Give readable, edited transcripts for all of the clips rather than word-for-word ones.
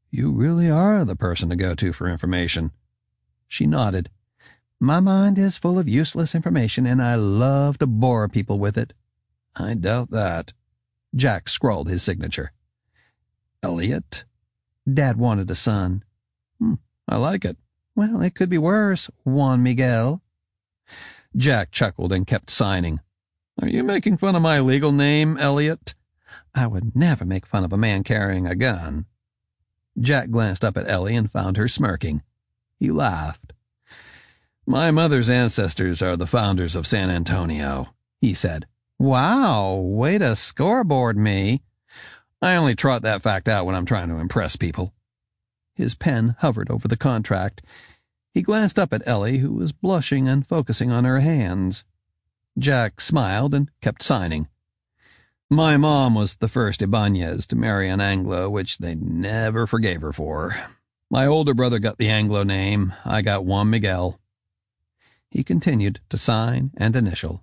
You really are the person to go to for information. She nodded. My mind is full of useless information, and I love to bore people with it. I doubt that. Jack scrawled his signature. Elliot? Dad wanted a son. I like it. Well, it could be worse, Juan Miguel. Jack chuckled and kept signing. Are you making fun of my legal name, Elliot? I would never make fun of a man carrying a gun. Jack glanced up at Ellie and found her smirking. He laughed. My mother's ancestors are the founders of San Antonio, he said. Wow, way to scoreboard me. I only trot that fact out when I'm trying to impress people. His pen hovered over the contract. He glanced up at Ellie, who was blushing and focusing on her hands. Jack smiled and kept signing. My mom was the first Ibanez to marry an Anglo, which they never forgave her for. My older brother got the Anglo name. I got Juan Miguel. He continued to sign and initial,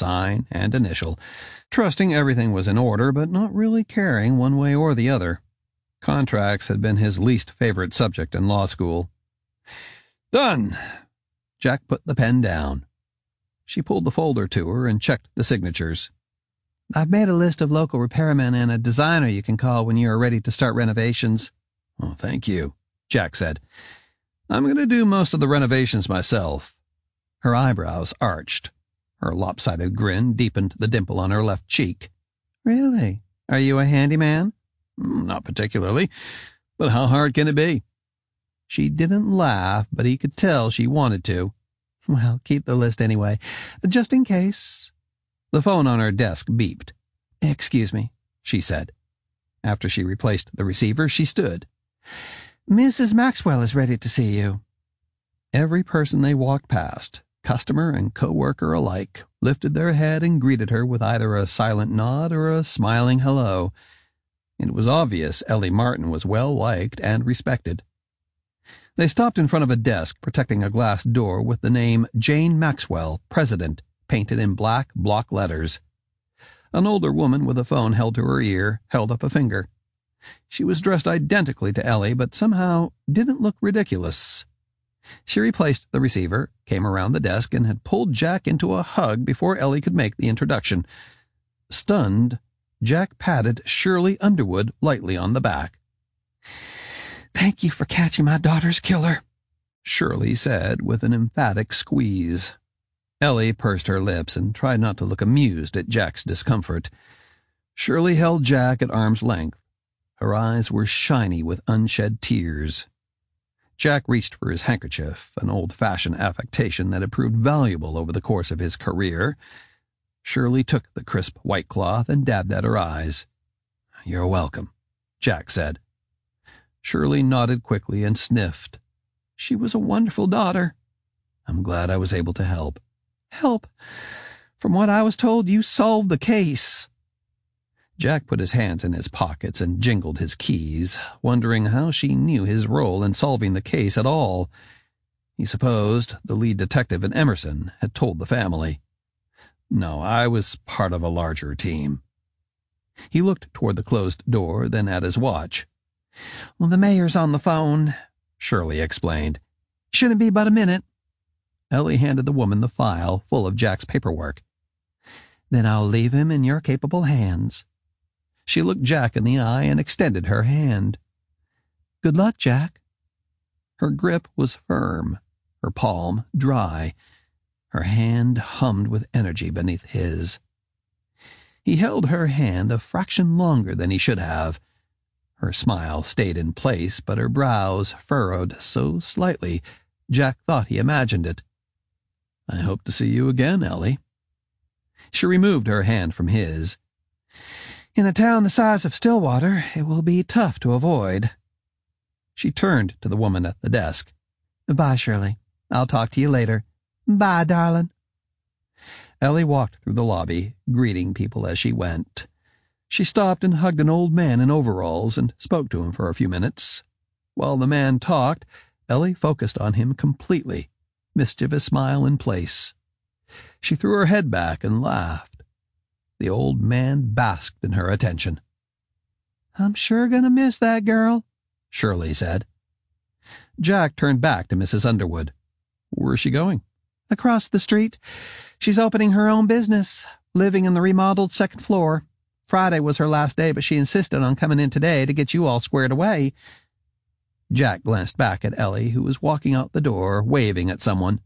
trusting everything was in order, but not really caring one way or the other. Contracts had been his least favorite subject in law school. Done. Jack put the pen down. She pulled the folder to her and checked the signatures. I've made a list of local repairmen and a designer you can call when you are ready to start renovations. Oh, thank you, Jack said. I'm going to do most of the renovations myself. Her eyebrows arched. Her lopsided grin deepened the dimple on her left cheek. Really? Are you a handyman? Not particularly, but how hard can it be? She didn't laugh, but he could tell she wanted to. Well, keep the list anyway, just in case. The phone on her desk beeped. Excuse me, she said. After she replaced the receiver, she stood. Mrs. Maxwell is ready to see you. Every person they walked past, customer and co-worker alike, lifted their head and greeted her with either a silent nod or a smiling hello. It was obvious Ellie Martin was well liked and respected. They stopped in front of a desk protecting a glass door with the name Jane Maxwell, President, painted in black block letters. An older woman with a phone held to her ear held up a finger. She was dressed identically to Ellie, but somehow didn't look ridiculous. She replaced the receiver, came around the desk, and had pulled Jack into a hug before Ellie could make the introduction. Stunned, Jack patted Shirley Underwood lightly on the back. Thank you for catching my daughter's killer, Shirley said with an emphatic squeeze. Ellie pursed her lips and tried not to look amused at Jack's discomfort. Shirley held Jack at arm's length. Her eyes were shiny with unshed tears. Jack reached for his handkerchief, an old-fashioned affectation that had proved valuable over the course of his career. Shirley took the crisp white cloth and dabbed at her eyes. You're welcome, Jack said. Shirley nodded quickly and sniffed. She was a wonderful daughter. I'm glad I was able to help. Help? From what I was told, you solved the case. Jack put his hands in his pockets and jingled his keys, wondering how she knew his role in solving the case at all. He supposed the lead detective in Emerson had told the family. No, I was part of a larger team. He looked toward the closed door, then at his watch. Well, the mayor's on the phone, Shirley explained. Shouldn't be but a minute. Ellie handed the woman the file full of Jack's paperwork. Then I'll leave him in your capable hands. She looked Jack in the eye and extended her hand. Good luck, Jack. Her grip was firm, her palm dry. Her hand hummed with energy beneath his. He held her hand a fraction longer than he should have. Her smile stayed in place, but her brows furrowed so slightly Jack thought he imagined it. I hope to see you again, Ellie. She removed her hand from his. In a town the size of Stillwater, it will be tough to avoid. She turned to the woman at the desk. Bye, Shirley. I'll talk to you later. Bye, darling. Ellie walked through the lobby, greeting people as she went. She stopped and hugged an old man in overalls and spoke to him for a few minutes. While the man talked, Ellie focused on him completely, mischievous smile in place. She threw her head back and laughed. The old man basked in her attention. I'm sure gonna miss that girl, Shirley said. Jack turned back to Mrs. Underwood. Where's she going? Across the street. She's opening her own business, living in the remodeled second floor. Friday was her last day, but she insisted on coming in today to get you all squared away. Jack glanced back at Ellie, who was walking out the door, waving at someone.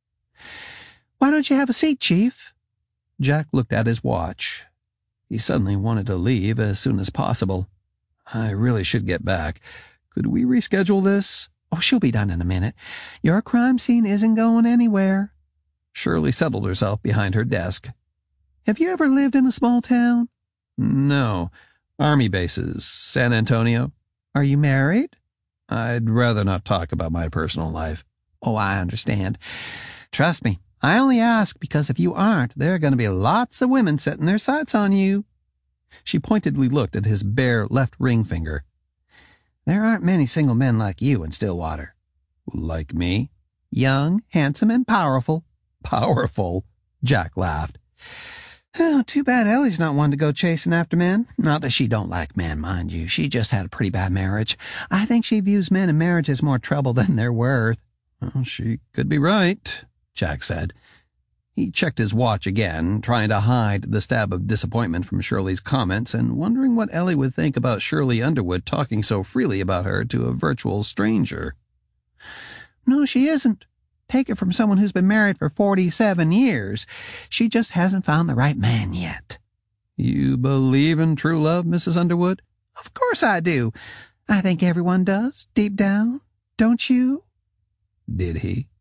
Why don't you have a seat, Chief? Jack looked at his watch. He suddenly wanted to leave as soon as possible. I really should get back. Could we reschedule this? Oh, she'll be done in a minute. Your crime scene isn't going anywhere. Shirley settled herself behind her desk. Have you ever lived in a small town? No. Army bases. San Antonio. Are you married? I'd rather not talk about my personal life. Oh, I understand. Trust me, I only ask because if you aren't, there are going to be lots of women setting their sights on you. She pointedly looked at his bare left ring finger. There aren't many single men like you in Stillwater. Like me? Young, handsome, and powerful. Powerful? Jack laughed. Oh, too bad Ellie's not one to go chasing after men. Not that she don't like men, mind you. She just had a pretty bad marriage. I think she views men and marriage as more trouble than they're worth. Well, she could be right, Jack said. He checked his watch again, trying to hide the stab of disappointment from Shirley's comments and wondering what Ellie would think about Shirley Underwood talking so freely about her to a virtual stranger. No, she isn't. Take it from someone who's been married for 47 years. She just hasn't found the right man yet. You believe in true love, Mrs. Underwood? Of course I do. I think everyone does, deep down. Don't you? Did he?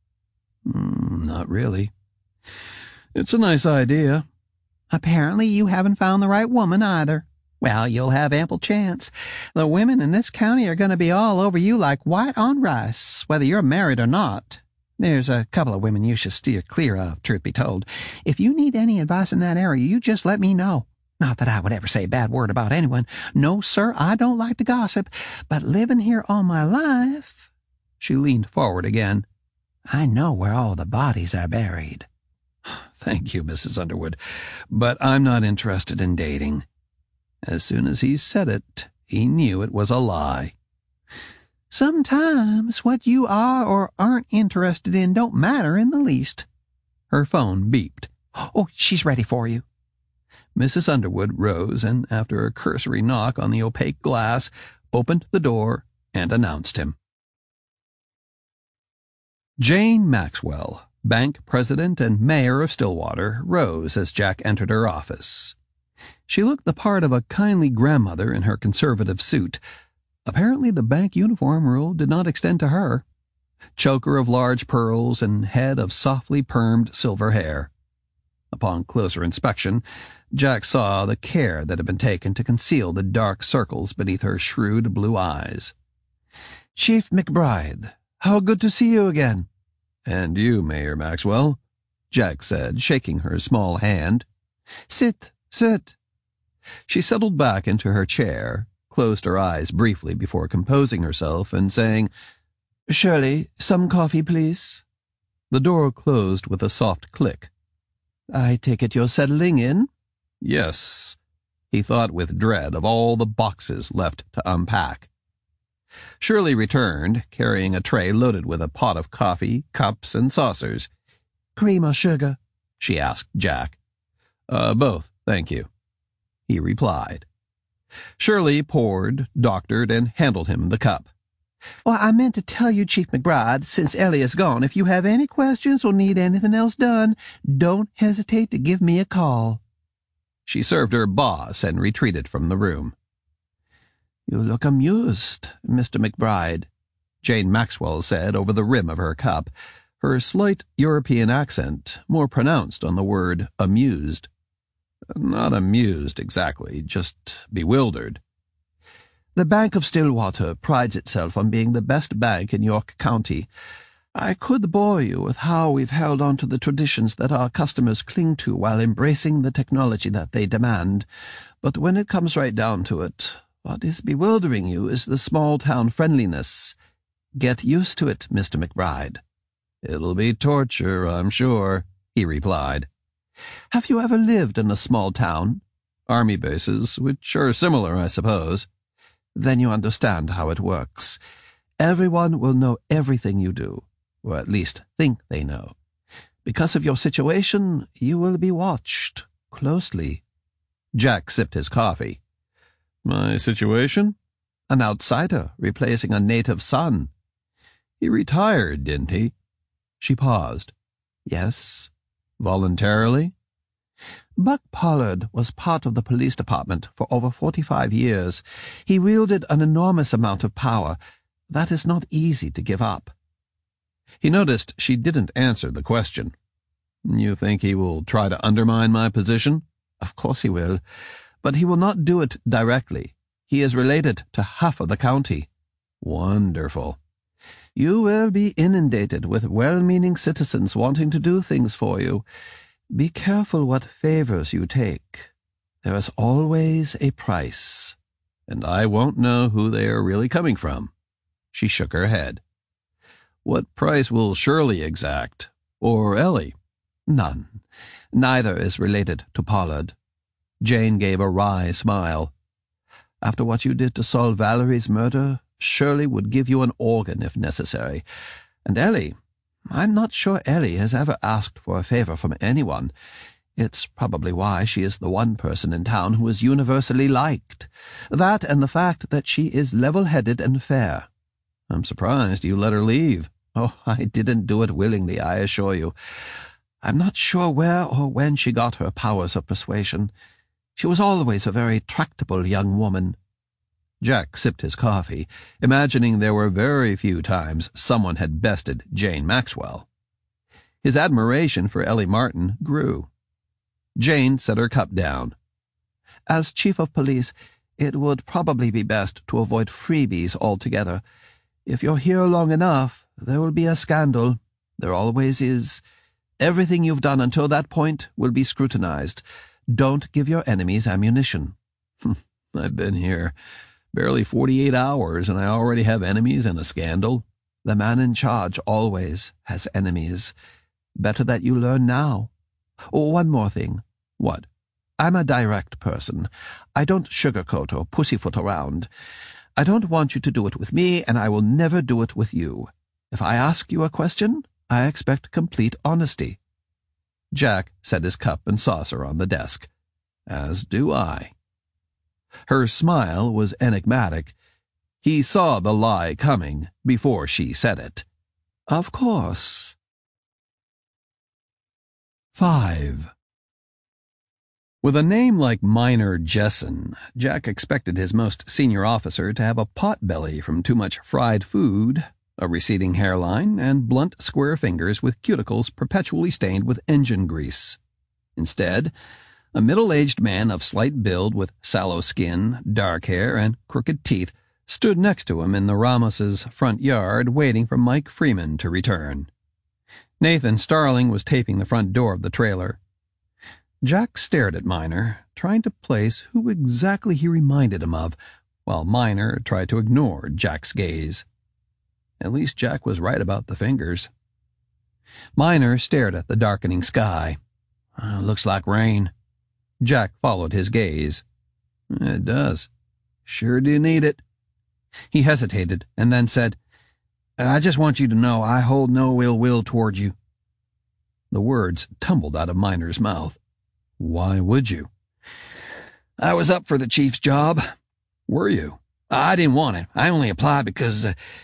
Not really. It's a nice idea. Apparently you haven't found the right woman either. Well, you'll have ample chance. The women in this county are going to be all over you like white on rice, whether you're married or not. There's a couple of women you should steer clear of, truth be told. If you need any advice in that area, you just let me know. Not that I would ever say a bad word about anyone. No, sir, I don't like to gossip. But living here all my life... She leaned forward again. I know where all the bodies are buried. Thank you, Mrs. Underwood, but I'm not interested in dating. As soon as he said it, he knew it was a lie. Sometimes what you are or aren't interested in don't matter in the least. Her phone beeped. Oh, she's ready for you. Mrs. Underwood rose and, after a cursory knock on the opaque glass, opened the door and announced him. Jane Maxwell, bank president and mayor of Stillwater, rose as Jack entered her office. She looked the part of a kindly grandmother in her conservative suit. Apparently the bank uniform rule did not extend to her. Choker of large pearls and head of softly permed silver hair. Upon closer inspection, Jack saw the care that had been taken to conceal the dark circles beneath her shrewd blue eyes. Chief McBride, how good to see you again. And you, Mayor Maxwell, Jack said, shaking her small hand. Sit, sit. She settled back into her chair, closed her eyes briefly before composing herself and saying, Shirley, some coffee, please. The door closed with a soft click. I take it you're settling in? Yes, he thought with dread of all the boxes left to unpack. Shirley returned, carrying a tray loaded with a pot of coffee, cups, and saucers. Cream or sugar? She asked Jack. Both, thank you, he replied. Shirley poured, doctored, and handed him the cup. Well, I meant to tell you, Chief McBride, since Ellie is gone, if you have any questions or need anything else done, don't hesitate to give me a call. She served her boss and retreated from the room. You look amused, Mr. McBride, Jane Maxwell said over the rim of her cup, her slight European accent more pronounced on the word amused. Not amused, exactly, just bewildered. The Bank of Stillwater prides itself on being the best bank in York County. I could bore you with how we've held on to the traditions that our customers cling to while embracing the technology that they demand, but when it comes right down to it, what is bewildering you is the small-town friendliness. Get used to it, Mr. McBride. It'll be torture, I'm sure, he replied. Have you ever lived in a small town? Army bases, which are similar, I suppose. Then you understand how it works. Everyone will know everything you do, or at least think they know. Because of your situation, you will be watched closely." Jack sipped his coffee. "My situation?" "An outsider replacing a native son." "He retired, didn't he?" She paused. "Yes." "Voluntarily?" "Buck Pollard was part of the police department for over 45 years. He wielded an enormous amount of power. That is not easy to give up." He noticed she didn't answer the question. "You think he will try to undermine my position?" "Of course he will, but he will not do it directly. He is related to half of the county." "Wonderful." "You will be inundated with well-meaning citizens wanting to do things for you. Be careful what favors you take. There is always a price." "And I won't know who they are really coming from." She shook her head. "What price will Shirley exact? Or Ellie?" "None. Neither is related to Pollard." Jane gave a wry smile. "After what you did to solve Valerie's murder, Shirley would give you an organ if necessary. And Ellie, I'm not sure Ellie has ever asked for a favor from anyone. It's probably why she is the one person in town who is universally liked. That and the fact that she is level-headed and fair." "I'm surprised you let her leave." "Oh, I didn't do it willingly, I assure you. I'm not sure where or when she got her powers of persuasion. She was always a very tractable young woman." Jack sipped his coffee, imagining there were very few times someone had bested Jane Maxwell. His admiration for Ellie Martin grew. Jane set her cup down. "As chief of police, it would probably be best to avoid freebies altogether. If you're here long enough, there will be a scandal. There always is. Everything you've done until that point will be scrutinized. Don't give your enemies ammunition." "I've been here barely 48 hours, and I already have enemies and a scandal." "The man in charge always has enemies. Better that you learn now. Oh, one more thing." "What?" "I'm a direct person. I don't sugarcoat or pussyfoot around. I don't want you to do it with me, and I will never do it with you. If I ask you a question, I expect complete honesty." Jack set his cup and saucer on the desk. "As do I." Her smile was enigmatic. He saw the lie coming before she said it. "Of course." 5. With a name like Minor Jessen, Jack expected his most senior officer to have a pot-belly from too much fried food, a receding hairline, and blunt, square fingers with cuticles perpetually stained with engine grease. Instead, a middle-aged man of slight build with sallow skin, dark hair, and crooked teeth stood next to him in the Ramos's front yard waiting for Mike Freeman to return. Nathan Starling was taping the front door of the trailer. Jack stared at Minor, trying to place who exactly he reminded him of, while Minor tried to ignore Jack's gaze. At least Jack was right about the fingers. Minor stared at the darkening sky. "Looks like rain." Jack followed his gaze. "It does. Sure do need it." He hesitated and then said, "I just want you to know I hold no ill will toward you." The words tumbled out of Minor's mouth. "Why would you?" "I was up for the chief's job." "Were you?" "I didn't want it. I only applied because—"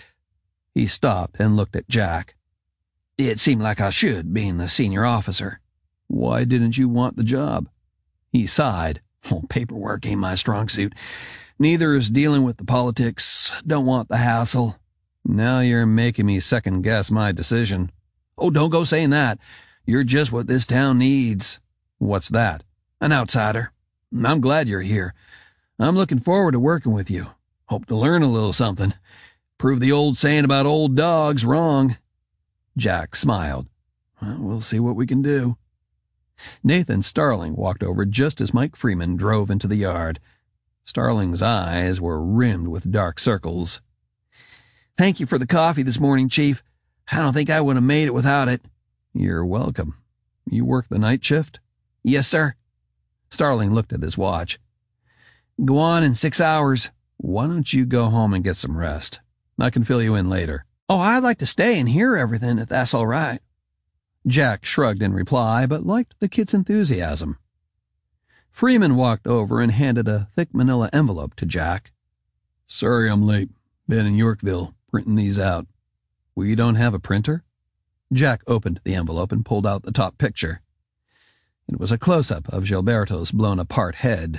He stopped and looked at Jack. "It seemed like I should, being the senior officer." "Why didn't you want the job?" He sighed. "Paperwork ain't my strong suit. Neither is dealing with the politics. Don't want the hassle." "Now you're making me second-guess my decision." "Oh, don't go saying that. You're just what this town needs." "What's that?" "An outsider. I'm glad you're here. I'm looking forward to working with you. Hope to learn a little something. Prove the old saying about old dogs wrong." Jack smiled. "Well, we'll see what we can do." Nathan Starling walked over just as Mike Freeman drove into the yard. Starling's eyes were rimmed with dark circles. "Thank you for the coffee this morning, Chief. I don't think I would have made it without it." "You're welcome. You work the night shift?" "Yes, sir." Starling looked at his watch. "Go on in 6 hours. Why don't you go home and get some rest? I can fill you in later. Oh, I'd like to stay and hear everything if that's all right. Jack shrugged in reply, but liked the kid's enthusiasm. Freeman walked over and handed a thick manila envelope to Jack. Sorry I'm late. Been in Yorkville, printing these out. We don't have a printer? Jack opened the envelope and pulled out the top picture. It was a close-up of Gilberto's blown-apart head.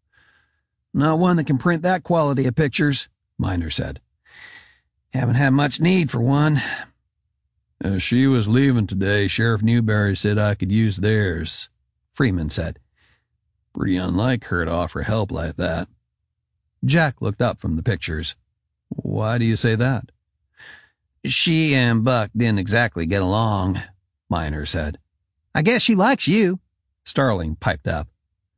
Not one that can print that quality of pictures, Miner said. Haven't had much need for one. As she was leaving today, Sheriff Newberry said I could use theirs, Freeman said. Pretty unlike her to offer help like that. Jack looked up from the pictures. Why do you say that? She and Buck didn't exactly get along, Miner said. I guess she likes you, Starling piped up.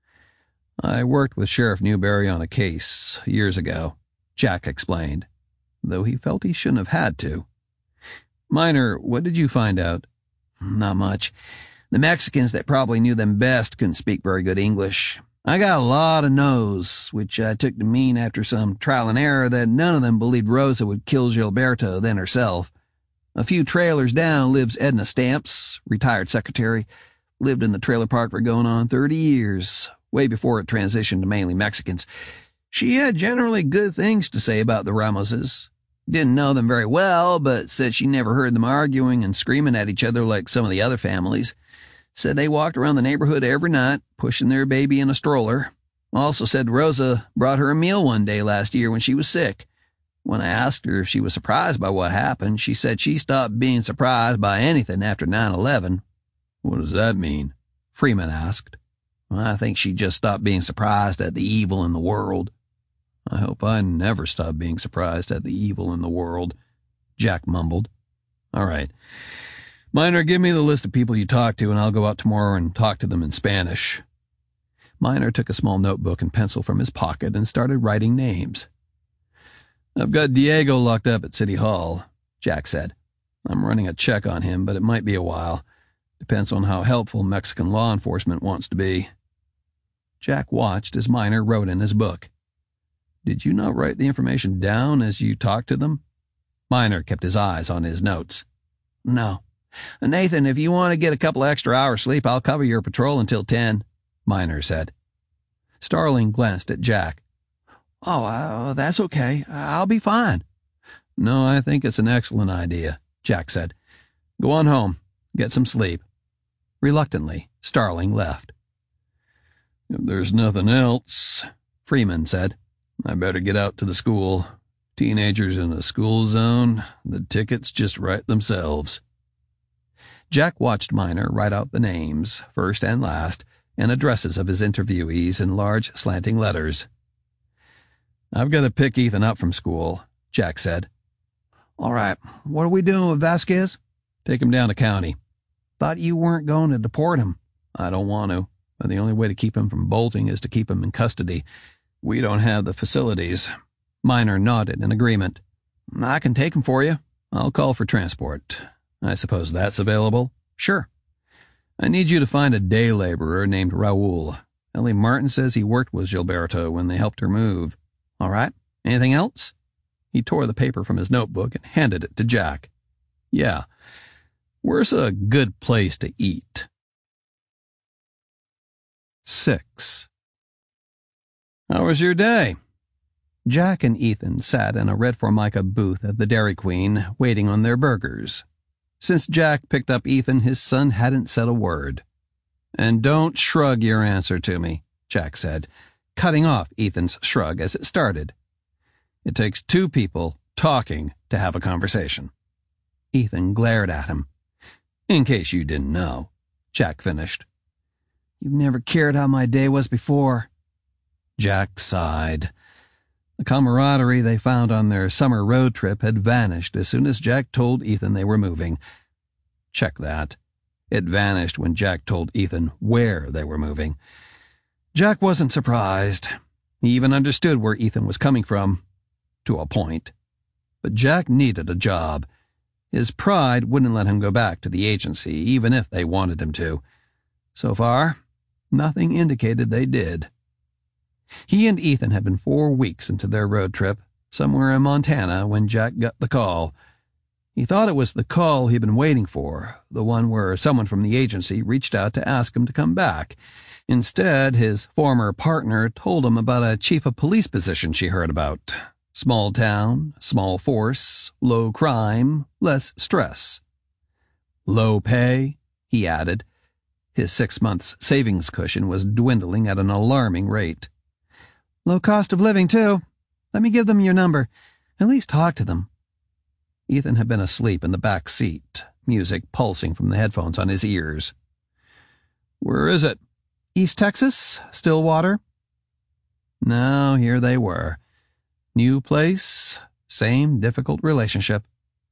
I worked with Sheriff Newberry on a case years ago, Jack explained, though he felt he shouldn't have had to. Miner, what did you find out? Not much. The Mexicans that probably knew them best couldn't speak very good English. I got a lot of no's, which I took to mean after some trial and error that none of them believed Rosa would kill Gilberto then herself. A few trailers down lives Edna Stamps, retired secretary. Lived in the trailer park for going on 30 years, way before it transitioned to mainly Mexicans. She had generally good things to say about the Ramoses. Didn't know them very well, but said she never heard them arguing and screaming at each other like some of the other families. Said they walked around the neighborhood every night, pushing their baby in a stroller. Also said Rosa brought her a meal one day last year when she was sick. When I asked her if she was surprised by what happened, she said she stopped being surprised by anything after 9/11. What does that mean? Freeman asked. I think she just stopped being surprised at the evil in the world. I hope I never stop being surprised at the evil in the world, Jack mumbled. All right. Miner, give me the list of people you talked to, and I'll go out tomorrow and talk to them in Spanish. Miner took a small notebook and pencil from his pocket and started writing names. I've got Diego locked up at City Hall, Jack said. I'm running a check on him, but it might be a while. Depends on how helpful Mexican law enforcement wants to be. Jack watched as Miner wrote in his book. Did you not write the information down as you talked to them? Miner kept his eyes on his notes. No. Nathan, if you want to get a couple extra hours sleep, I'll cover your patrol until 10, Miner said. Starling glanced at Jack. Oh, that's okay. I'll be fine. No, I think it's an excellent idea, Jack said. Go on home. Get some sleep. Reluctantly, Starling left. If there's nothing else, Freeman said, I better get out to the school. Teenagers in a school zone, the tickets just write themselves. Jack watched Miner write out the names, first and last, and addresses of his interviewees in large slanting letters. I've got to pick Ethan up from school, Jack said. All right. What are we doing with Vasquez? Take him down to county. Thought you weren't going to deport him. I don't want to, but the only way to keep him from bolting is to keep him in custody. We don't have the facilities. Miner nodded in agreement. I can take him for you. I'll call for transport. I suppose that's available? Sure. I need you to find a day laborer named Raul. Ellie Martin says he worked with Gilberto when they helped her move. All right. Anything else? He tore the paper from his notebook and handed it to Jack. Yeah. Where's a good place to eat? 6. How was your day? Jack and Ethan sat in a red Formica booth at the Dairy Queen, waiting on their burgers. Since Jack picked up Ethan, his son hadn't said a word. And don't shrug your answer to me, Jack said, cutting off Ethan's shrug as it started. It takes two people talking to have a conversation. Ethan glared at him. In case you didn't know, Jack finished. You've never cared how my day was before. Jack sighed. The camaraderie they found on their summer road trip had vanished as soon as Jack told Ethan they were moving. Check that. It vanished when Jack told Ethan where they were moving. Jack wasn't surprised. He even understood where Ethan was coming from, to a point. But Jack needed a job. His pride wouldn't let him go back to the agency, even if they wanted him to. So far, nothing indicated they did. He and Ethan had been 4 weeks into their road trip, somewhere in Montana, when Jack got the call. He thought it was the call he'd been waiting for, the one where someone from the agency reached out to ask him to come back. Instead, his former partner told him about a chief of police position she heard about. Small town, small force, low crime, less stress. Low pay, he added. His 6 months' savings cushion was dwindling at an alarming rate. Low cost of living, too. Let me give them your number. At least talk to them. Ethan had been asleep in the back seat, music pulsing from the headphones on his ears. Where is it? East Texas? Stillwater? Now, here they were. New place, same difficult relationship.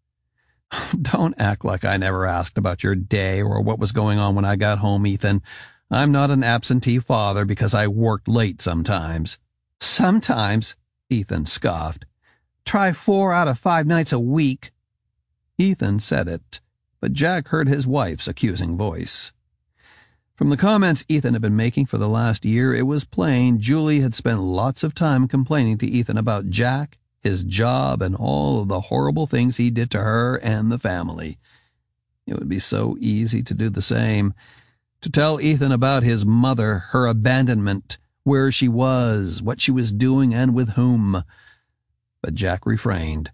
Don't act like I never asked about your day or what was going on when I got home, Ethan. I'm not an absentee father because I worked late sometimes. Sometimes, Ethan scoffed. Try 4 out of 5 nights a week. Ethan said it, but Jack heard his wife's accusing voice. From the comments Ethan had been making for the last year, it was plain Julie had spent lots of time complaining to Ethan about Jack, his job, and all of the horrible things he did to her and the family. It would be so easy to do the same, to tell Ethan about his mother, her abandonment, where she was, what she was doing, and with whom. But Jack refrained.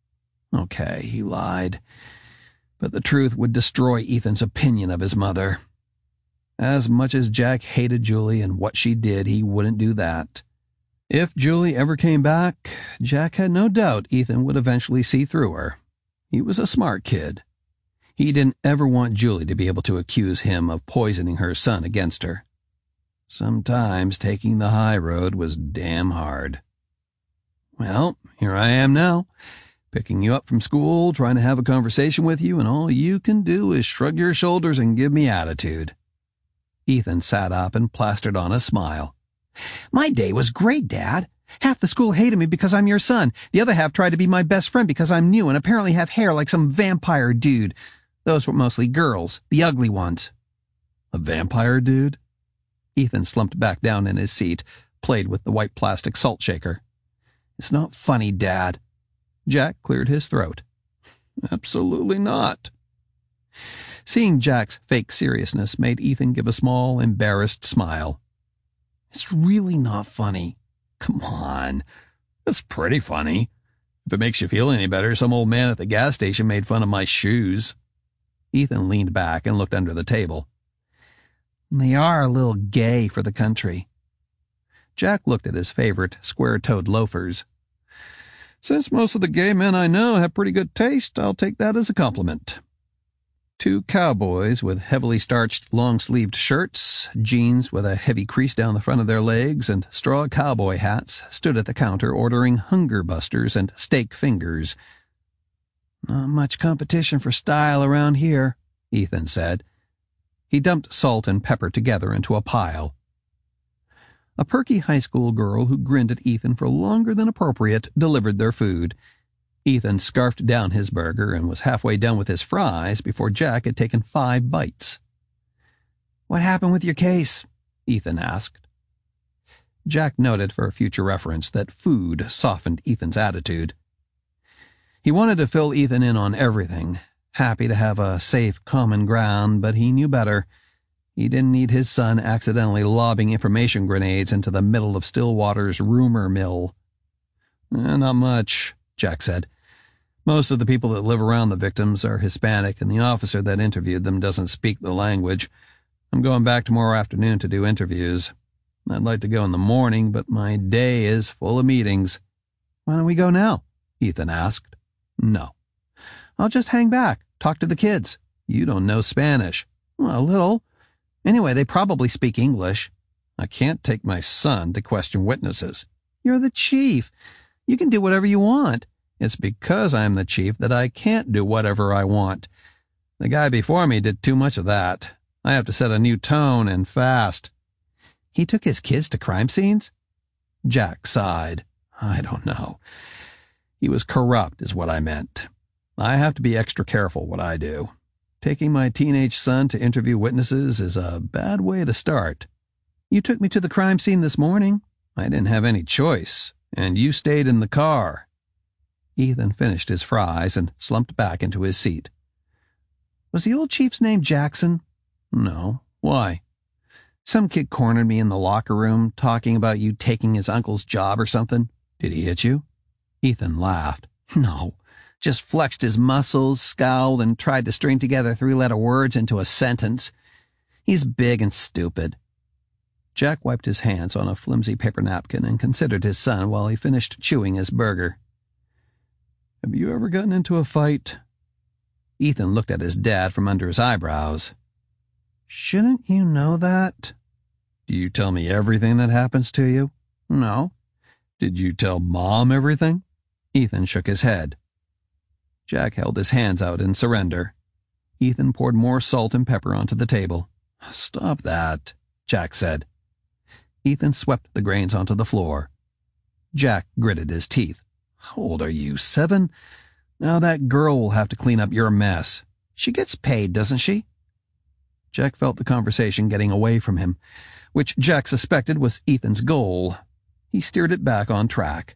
Okay, he lied, but the truth would destroy Ethan's opinion of his mother. As much as Jack hated Julie and what she did, he wouldn't do that. If Julie ever came back, Jack had no doubt Ethan would eventually see through her. He was a smart kid. He didn't ever want Julie to be able to accuse him of poisoning her son against her. Sometimes taking the high road was damn hard. Well, here I am now, picking you up from school, trying to have a conversation with you, and all you can do is shrug your shoulders and give me attitude. Ethan sat up and plastered on a smile. My day was great, Dad. Half the school hated me because I'm your son. The other half tried to be my best friend because I'm new and apparently have hair like some vampire dude. Those were mostly girls, the ugly ones. A vampire dude? Ethan slumped back down in his seat, played with the white plastic salt shaker. It's not funny, Dad. Jack cleared his throat. Absolutely not. Seeing Jack's fake seriousness made Ethan give a small, embarrassed smile. It's really not funny. Come on. It's pretty funny. If it makes you feel any better, some old man at the gas station made fun of my shoes. Ethan leaned back and looked under the table. They are a little gay for the country. Jack looked at his favorite square-toed loafers. Since most of the gay men I know have pretty good taste, I'll take that as a compliment. 2 cowboys with heavily starched long-sleeved shirts, jeans with a heavy crease down the front of their legs, and straw cowboy hats stood at the counter ordering Hunger Busters and steak fingers. Not much competition for style around here, Ethan said. He dumped salt and pepper together into a pile. A perky high school girl who grinned at Ethan for longer than appropriate delivered their food. Ethan scarfed down his burger and was halfway done with his fries before Jack had taken 5 bites. What happened with your case? Ethan asked. Jack noted for future reference that food softened Ethan's attitude. He wanted to fill Ethan in on everything, happy to have a safe common ground, but he knew better. He didn't need his son accidentally lobbing information grenades into the middle of Stillwater's rumor mill. Not much, Jack said. Most of the people that live around the victims are Hispanic, and the officer that interviewed them doesn't speak the language. I'm going back tomorrow afternoon to do interviews. I'd like to go in the morning, but my day is full of meetings. Why don't we go now? Ethan asked. No. I'll just hang back, talk to the kids. You don't know Spanish. Well, a little. Anyway, they probably speak English. I can't take my son to question witnesses. You're the chief. You can do whatever you want. It's because I'm the chief that I can't do whatever I want. The guy before me did too much of that. I have to set a new tone and fast. He took his kids to crime scenes? Jack sighed. I don't know. He was corrupt is what I meant. I have to be extra careful what I do. Taking my teenage son to interview witnesses is a bad way to start. You took me to the crime scene this morning. I didn't have any choice, and you stayed in the car. Ethan finished his fries and slumped back into his seat. Was the old chief's name Jackson? No. Why? Some kid cornered me in the locker room, talking about you taking his uncle's job or something. Did he hit you? Ethan laughed. No, just flexed his muscles, scowled, and tried to string together three-letter words into a sentence. He's big and stupid. Jack wiped his hands on a flimsy paper napkin and considered his son while he finished chewing his burger. Have you ever gotten into a fight? Ethan looked at his dad from under his eyebrows. Shouldn't you know that? Do you tell me everything that happens to you? No. Did you tell Mom everything? Ethan shook his head. Jack held his hands out in surrender. Ethan poured more salt and pepper onto the table. Stop that, Jack said. Ethan swept the grains onto the floor. Jack gritted his teeth. How old are you, 7? Now that girl will have to clean up your mess. She gets paid, doesn't she? Jack felt the conversation getting away from him, which Jack suspected was Ethan's goal. He steered it back on track.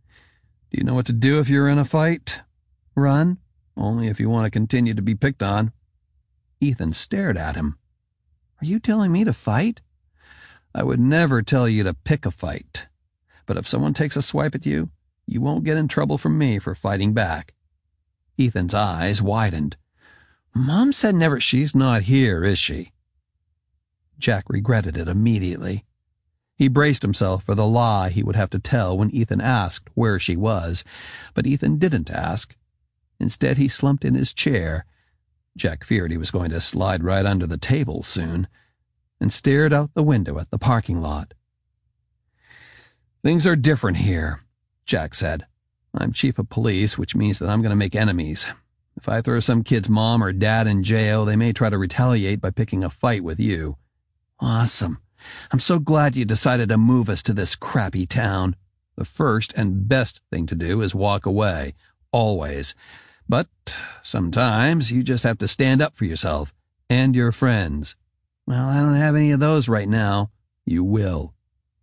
Do you know what to do if you're in a fight? Run? Only if you want to continue to be picked on. Ethan stared at him. Are you telling me to fight? I would never tell you to pick a fight. But if someone takes a swipe at you, you won't get in trouble from me for fighting back. Ethan's eyes widened. Mom said never. She's not here, is she? Jack regretted it immediately. He braced himself for the lie he would have to tell when Ethan asked where she was, but Ethan didn't ask. Instead, he slumped in his chair. Jack feared he was going to slide right under the table soon, and stared out the window at the parking lot. Things are different here, Jack said. I'm chief of police, which means that I'm going to make enemies. If I throw some kid's mom or dad in jail, they may try to retaliate by picking a fight with you. Awesome. I'm so glad you decided to move us to this crappy town. The first and best thing to do is walk away, always. But sometimes you just have to stand up for yourself and your friends. Well, I don't have any of those right now. You will.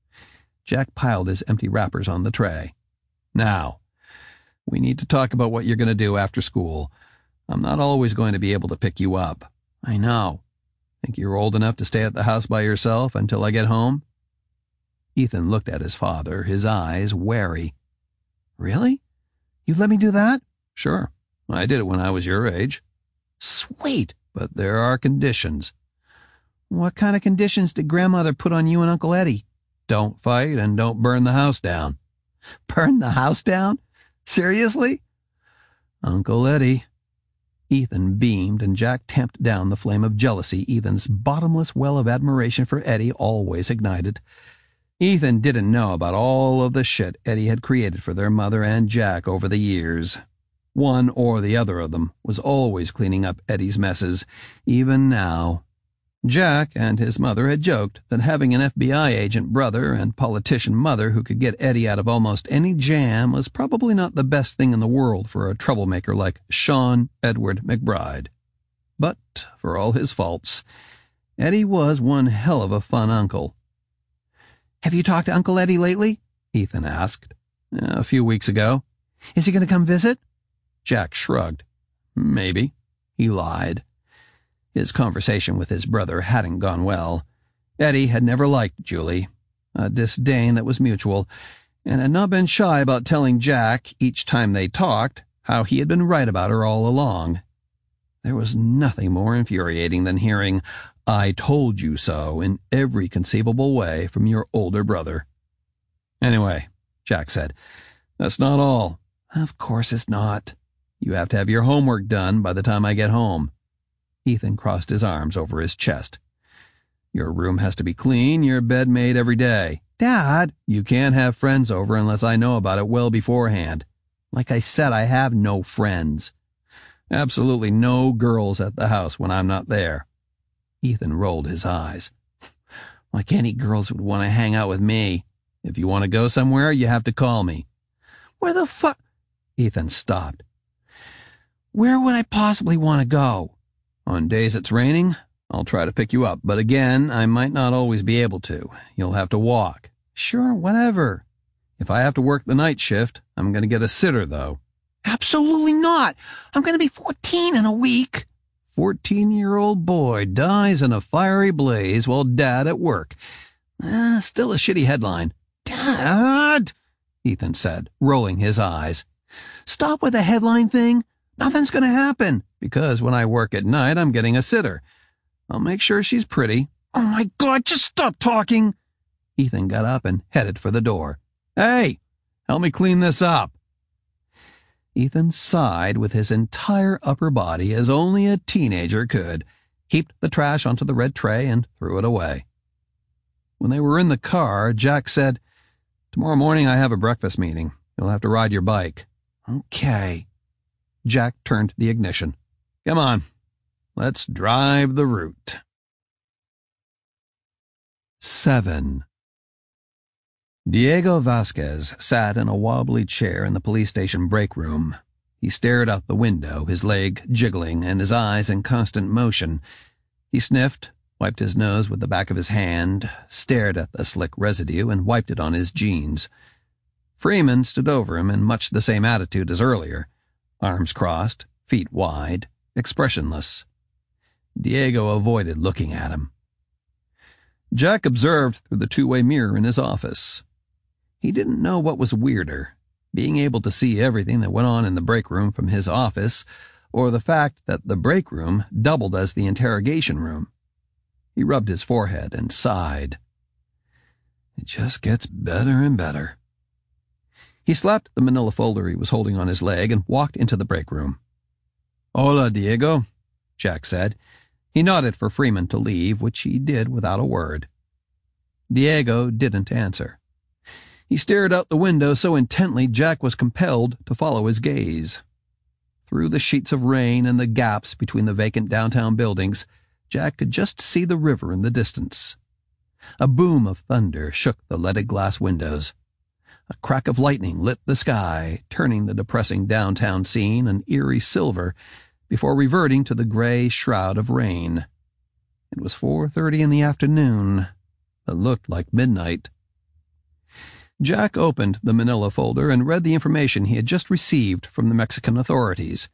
Jack piled his empty wrappers on the tray. Now, we need to talk about what you're going to do after school. I'm not always going to be able to pick you up. I know. Think you're old enough to stay at the house by yourself until I get home? Ethan looked at his father, his eyes wary. Really? You'd let me do that? Sure. I did it when I was your age. Sweet. But there are conditions. What kind of conditions did Grandmother put on you and Uncle Eddie? Don't fight and don't burn the house down. Burn the house down? Seriously? Uncle Eddie. Ethan beamed, and Jack tamped down the flame of jealousy Ethan's bottomless well of admiration for Eddie always ignited. Ethan didn't know about all of the shit Eddie had created for their mother and Jack over the years. One or the other of them was always cleaning up Eddie's messes, even now. Jack and his mother had joked that having an FBI agent brother and politician mother who could get Eddie out of almost any jam was probably not the best thing in the world for a troublemaker like Sean Edward McBride. But, for all his faults, Eddie was one hell of a fun uncle. Have you talked to Uncle Eddie lately? Ethan asked. A few weeks ago. Is he going to come visit? Jack shrugged. Maybe. He lied. His conversation with his brother hadn't gone well. Eddie had never liked Julie, a disdain that was mutual, and had not been shy about telling Jack, each time they talked, how he had been right about her all along. There was nothing more infuriating than hearing, "I told you so," in every conceivable way from your older brother. Anyway, Jack said, that's not all. Of course it's not. You have to have your homework done by the time I get home. Ethan crossed his arms over his chest. Your room has to be clean, your bed made every day. Dad! You can't have friends over unless I know about it well beforehand. Like I said, I have no friends. Absolutely no girls at the house when I'm not there. Ethan rolled his eyes. Like any girls would want to hang out with me. If you want to go somewhere, you have to call me. Where the fuck? Ethan stopped. Where would I possibly want to go? On days it's raining, I'll try to pick you up, but again, I might not always be able to. You'll have to walk. Sure, whatever. If I have to work the night shift, I'm going to get a sitter, though. Absolutely not. I'm going to be 14 in a week. 14-year-old boy dies in a fiery blaze while Dad at work. Still a shitty headline. Dad, Ethan said, rolling his eyes. Stop with the headline thing. Nothing's going to happen. Because when I work at night, I'm getting a sitter. I'll make sure she's pretty. Oh my God, just stop talking. Ethan got up and headed for the door. Hey, help me clean this up. Ethan sighed with his entire upper body as only a teenager could, heaped the trash onto the red tray, and threw it away. When they were in the car, Jack said, "Tomorrow morning I have a breakfast meeting. You'll have to ride your bike." Okay. Jack turned the ignition. Come on, let's drive the route. 7. Diego Vasquez sat in a wobbly chair in the police station break room. He stared out the window, his leg jiggling and his eyes in constant motion. He sniffed, wiped his nose with the back of his hand, stared at the slick residue, and wiped it on his jeans. Freeman stood over him in much the same attitude as earlier, arms crossed, feet wide, expressionless. Diego avoided looking at him. Jack observed through the two-way mirror in his office. He didn't know what was weirder, being able to see everything that went on in the break room from his office, or the fact that the break room doubled as the interrogation room. He rubbed his forehead and sighed. It just gets better and better. He slapped the manila folder he was holding on his leg and walked into the break room. Hola, Diego, Jack said. He nodded for Freeman to leave, which he did without a word. Diego didn't answer. He stared out the window so intently Jack was compelled to follow his gaze. Through the sheets of rain and the gaps between the vacant downtown buildings, Jack could just see the river in the distance. A boom of thunder shook the leaded glass windows. A crack of lightning lit the sky, turning the depressing downtown scene an eerie silver before reverting to the gray shroud of rain. It was 4:30 in the afternoon. It looked like midnight. Jack opened the manila folder and read the information he had just received from the Mexican authorities.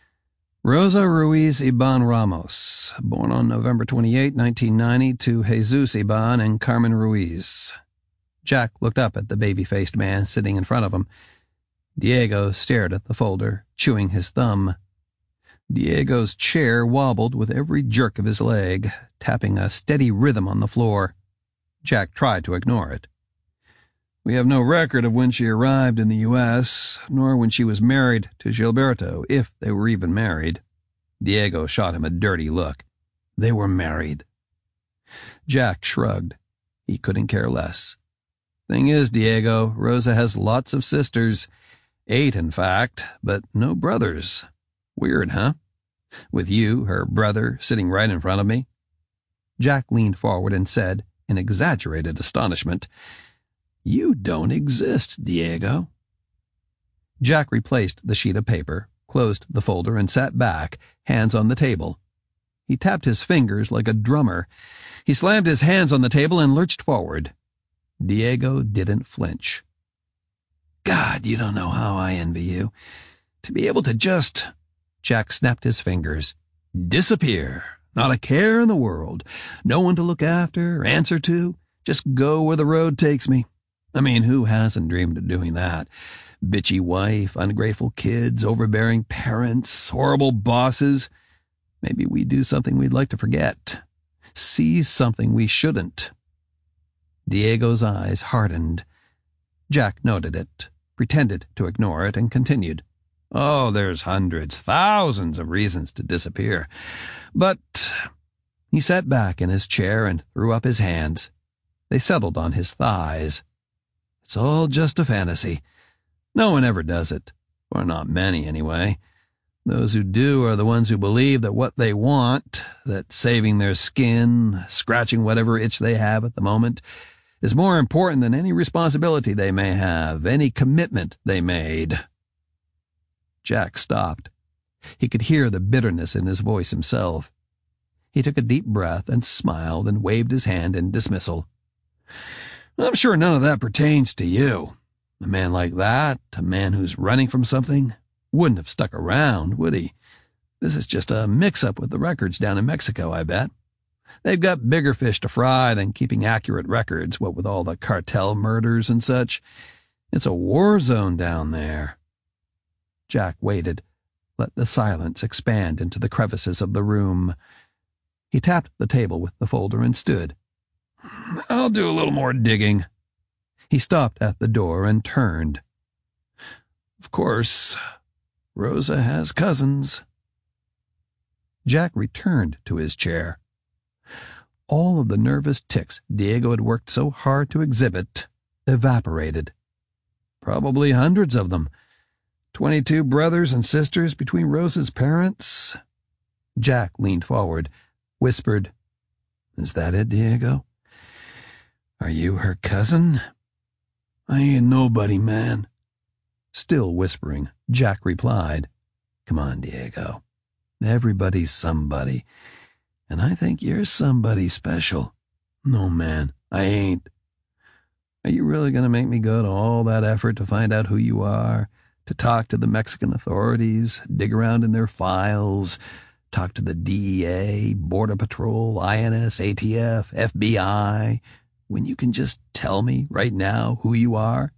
Rosa Ruiz Iban Ramos, born on November 28, 1990, to Jesus Iban and Carmen Ruiz. Jack looked up at the baby-faced man sitting in front of him. Diego stared at the folder, chewing his thumb. Diego's chair wobbled with every jerk of his leg, tapping a steady rhythm on the floor. Jack tried to ignore it. We have no record of when she arrived in the U.S., nor when she was married to Gilberto, if they were even married. Diego shot him a dirty look. They were married. Jack shrugged. He couldn't care less. Thing is, Diego, Rosa has lots of sisters. 8, in fact, but no brothers. Weird, huh? With you, her brother, sitting right in front of me. Jack leaned forward and said, in exaggerated astonishment, You don't exist, Diego. Jack replaced the sheet of paper, closed the folder, and sat back, hands on the table. He tapped his fingers like a drummer. He slammed his hands on the table and lurched forward. Diego didn't flinch. God, you don't know how I envy you. To be able to just... Jack snapped his fingers. Disappear. Not a care in the world. No one to look after, answer to. Just go where the road takes me. I mean, who hasn't dreamed of doing that? Bitchy wife, ungrateful kids, overbearing parents, horrible bosses. Maybe we do something we'd like to forget. See something we shouldn't. Diego's eyes hardened. Jack noted it, pretended to ignore it, and continued. Oh, there's hundreds, thousands of reasons to disappear. But... He sat back in his chair and threw up his hands. They settled on his thighs. It's all just a fantasy. No one ever does it. Or not many, anyway. Those who do are the ones who believe that what they want, that saving their skin, scratching whatever itch they have at the moment, is more important than any responsibility they may have, any commitment they made. Jack stopped. He could hear the bitterness in his voice himself. He took a deep breath and smiled and waved his hand in dismissal. I'm sure none of that pertains to you. A man like that, a man who's running from something, wouldn't have stuck around, would he? This is just a mix-up with the records down in Mexico, I bet. They've got bigger fish to fry than keeping accurate records, what with all the cartel murders and such. It's a war zone down there. Jack waited, let the silence expand into the crevices of the room. He tapped the table with the folder and stood. I'll do a little more digging. He stopped at the door and turned. Of course, Rosa has cousins. Jack returned to his chair. All of the nervous tics Diego had worked so hard to exhibit evaporated. Probably hundreds of them. 22 brothers and sisters between Rosa's parents. Jack leaned forward, whispered, Is that it, Diego? Are you her cousin? I ain't nobody, man. Still whispering, Jack replied, Come on, Diego. Everybody's somebody, and I think you're somebody special. No, man, I ain't. Are you really going to make me go to all that effort to find out who you are, to talk to the Mexican authorities, dig around in their files, talk to the DEA, Border Patrol, INS, ATF, FBI, when you can just tell me right now who you are?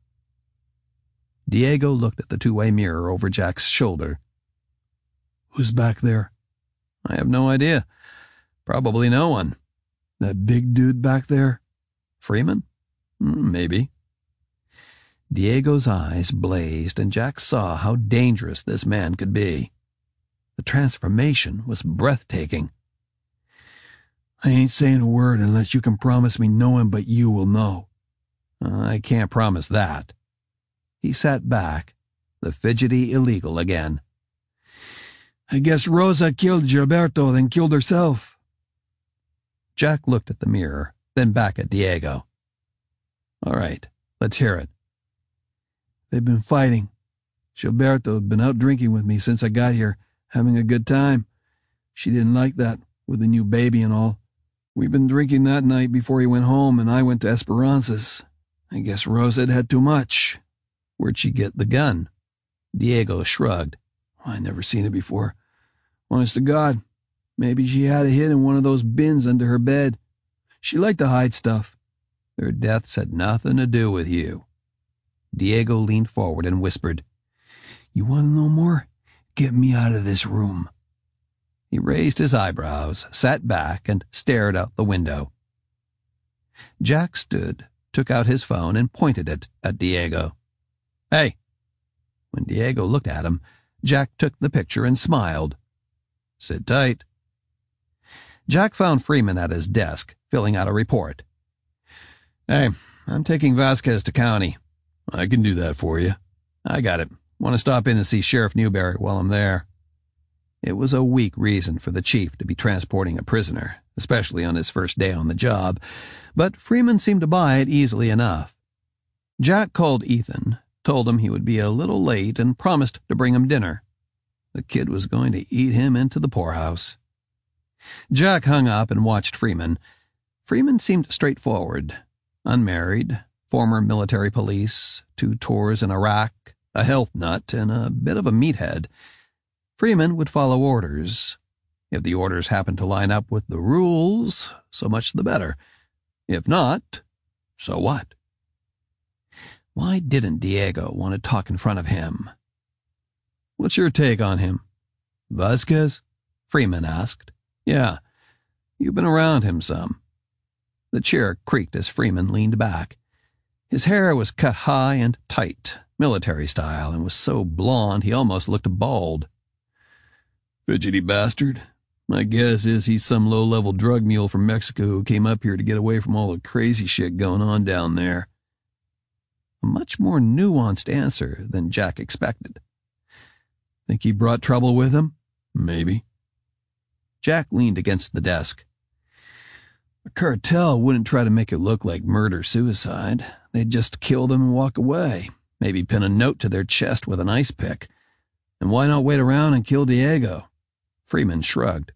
Diego looked at the two-way mirror over Jack's shoulder. Who's back there? I have no idea. Probably no one. That big dude back there? Freeman? Maybe. Diego's eyes blazed, and Jack saw how dangerous this man could be. The transformation was breathtaking. I ain't saying a word unless you can promise me no one but you will know. I can't promise that. He sat back, the fidgety illegal again. I guess Rosa killed Gilberto, then killed herself. Jack looked at the mirror, then back at Diego. All right, let's hear it. They've been fighting. Gilberto had been out drinking with me since I got here, having a good time. She didn't like that, with the new baby and all. We'd been drinking that night before he went home, and I went to Esperanza's. I guess Rosa had had too much. Where'd she get the gun? Diego shrugged. I never seen it before. Honest to God, maybe she had it hid in one of those bins under her bed. She liked to hide stuff. Their deaths had nothing to do with you. Diego leaned forward and whispered, You want to know more? Get me out of this room. He raised his eyebrows, sat back, and stared out the window. Jack stood, took out his phone, and pointed it at Diego. Hey! When Diego looked at him, Jack took the picture and smiled. Sit tight. Jack found Freeman at his desk, filling out a report. Hey, I'm taking Vasquez to county. I can do that for you. I got it. Want to stop in and see Sheriff Newberry while I'm there. It was a weak reason for the chief to be transporting a prisoner, especially on his first day on the job, but Freeman seemed to buy it easily enough. Jack called Ethan, told him he would be a little late, and promised to bring him dinner. The kid was going to eat him into the poorhouse. Jack hung up and watched Freeman. Freeman seemed straightforward. Unmarried, former military police, 2 tours in Iraq, a health nut, and a bit of a meathead. Freeman would follow orders. If the orders happened to line up with the rules, so much the better. If not, so what? Why didn't Diego want to talk in front of him? What's your take on him? Vasquez? Freeman asked. Yeah, you've been around him some. The chair creaked as Freeman leaned back. His hair was cut high and tight, military style, and was so blond he almost looked bald. Fidgety bastard. My guess is he's some low-level drug mule from Mexico who came up here to get away from all the crazy shit going on down there. A much more nuanced answer than Jack expected. Think he brought trouble with him? Maybe. Jack leaned against the desk. The cartel wouldn't try to make it look like murder-suicide. They'd just kill them and walk away, maybe pin a note to their chest with an ice pick. And why not wait around and kill Diego? Freeman shrugged.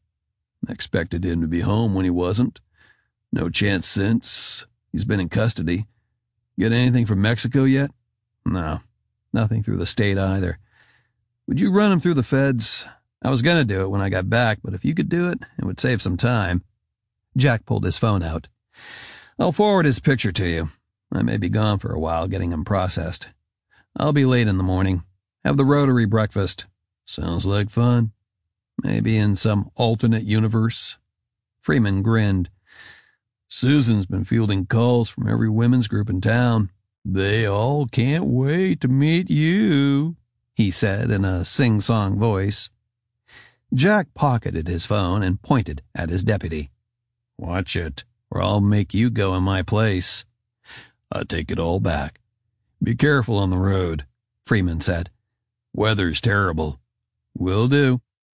Expected him to be home when he wasn't. No chance since. He's been in custody. Get anything from Mexico yet? No, nothing through the state either. Would you run him through the feds? I was going to do it when I got back, but if you could do it, it would save some time. Jack pulled his phone out. I'll forward his picture to you. I may be gone for a while getting him processed. I'll be late in the morning. Have the Rotary breakfast. Sounds like fun. Maybe in some alternate universe. Freeman grinned. Susan's been fielding calls from every women's group in town. They all can't wait to meet you, he said in a sing-song voice. Jack pocketed his phone and pointed at his deputy. Watch it, or I'll make you go in my place. I take it all back. Be careful on the road, Freeman said. Weather's terrible. Will do.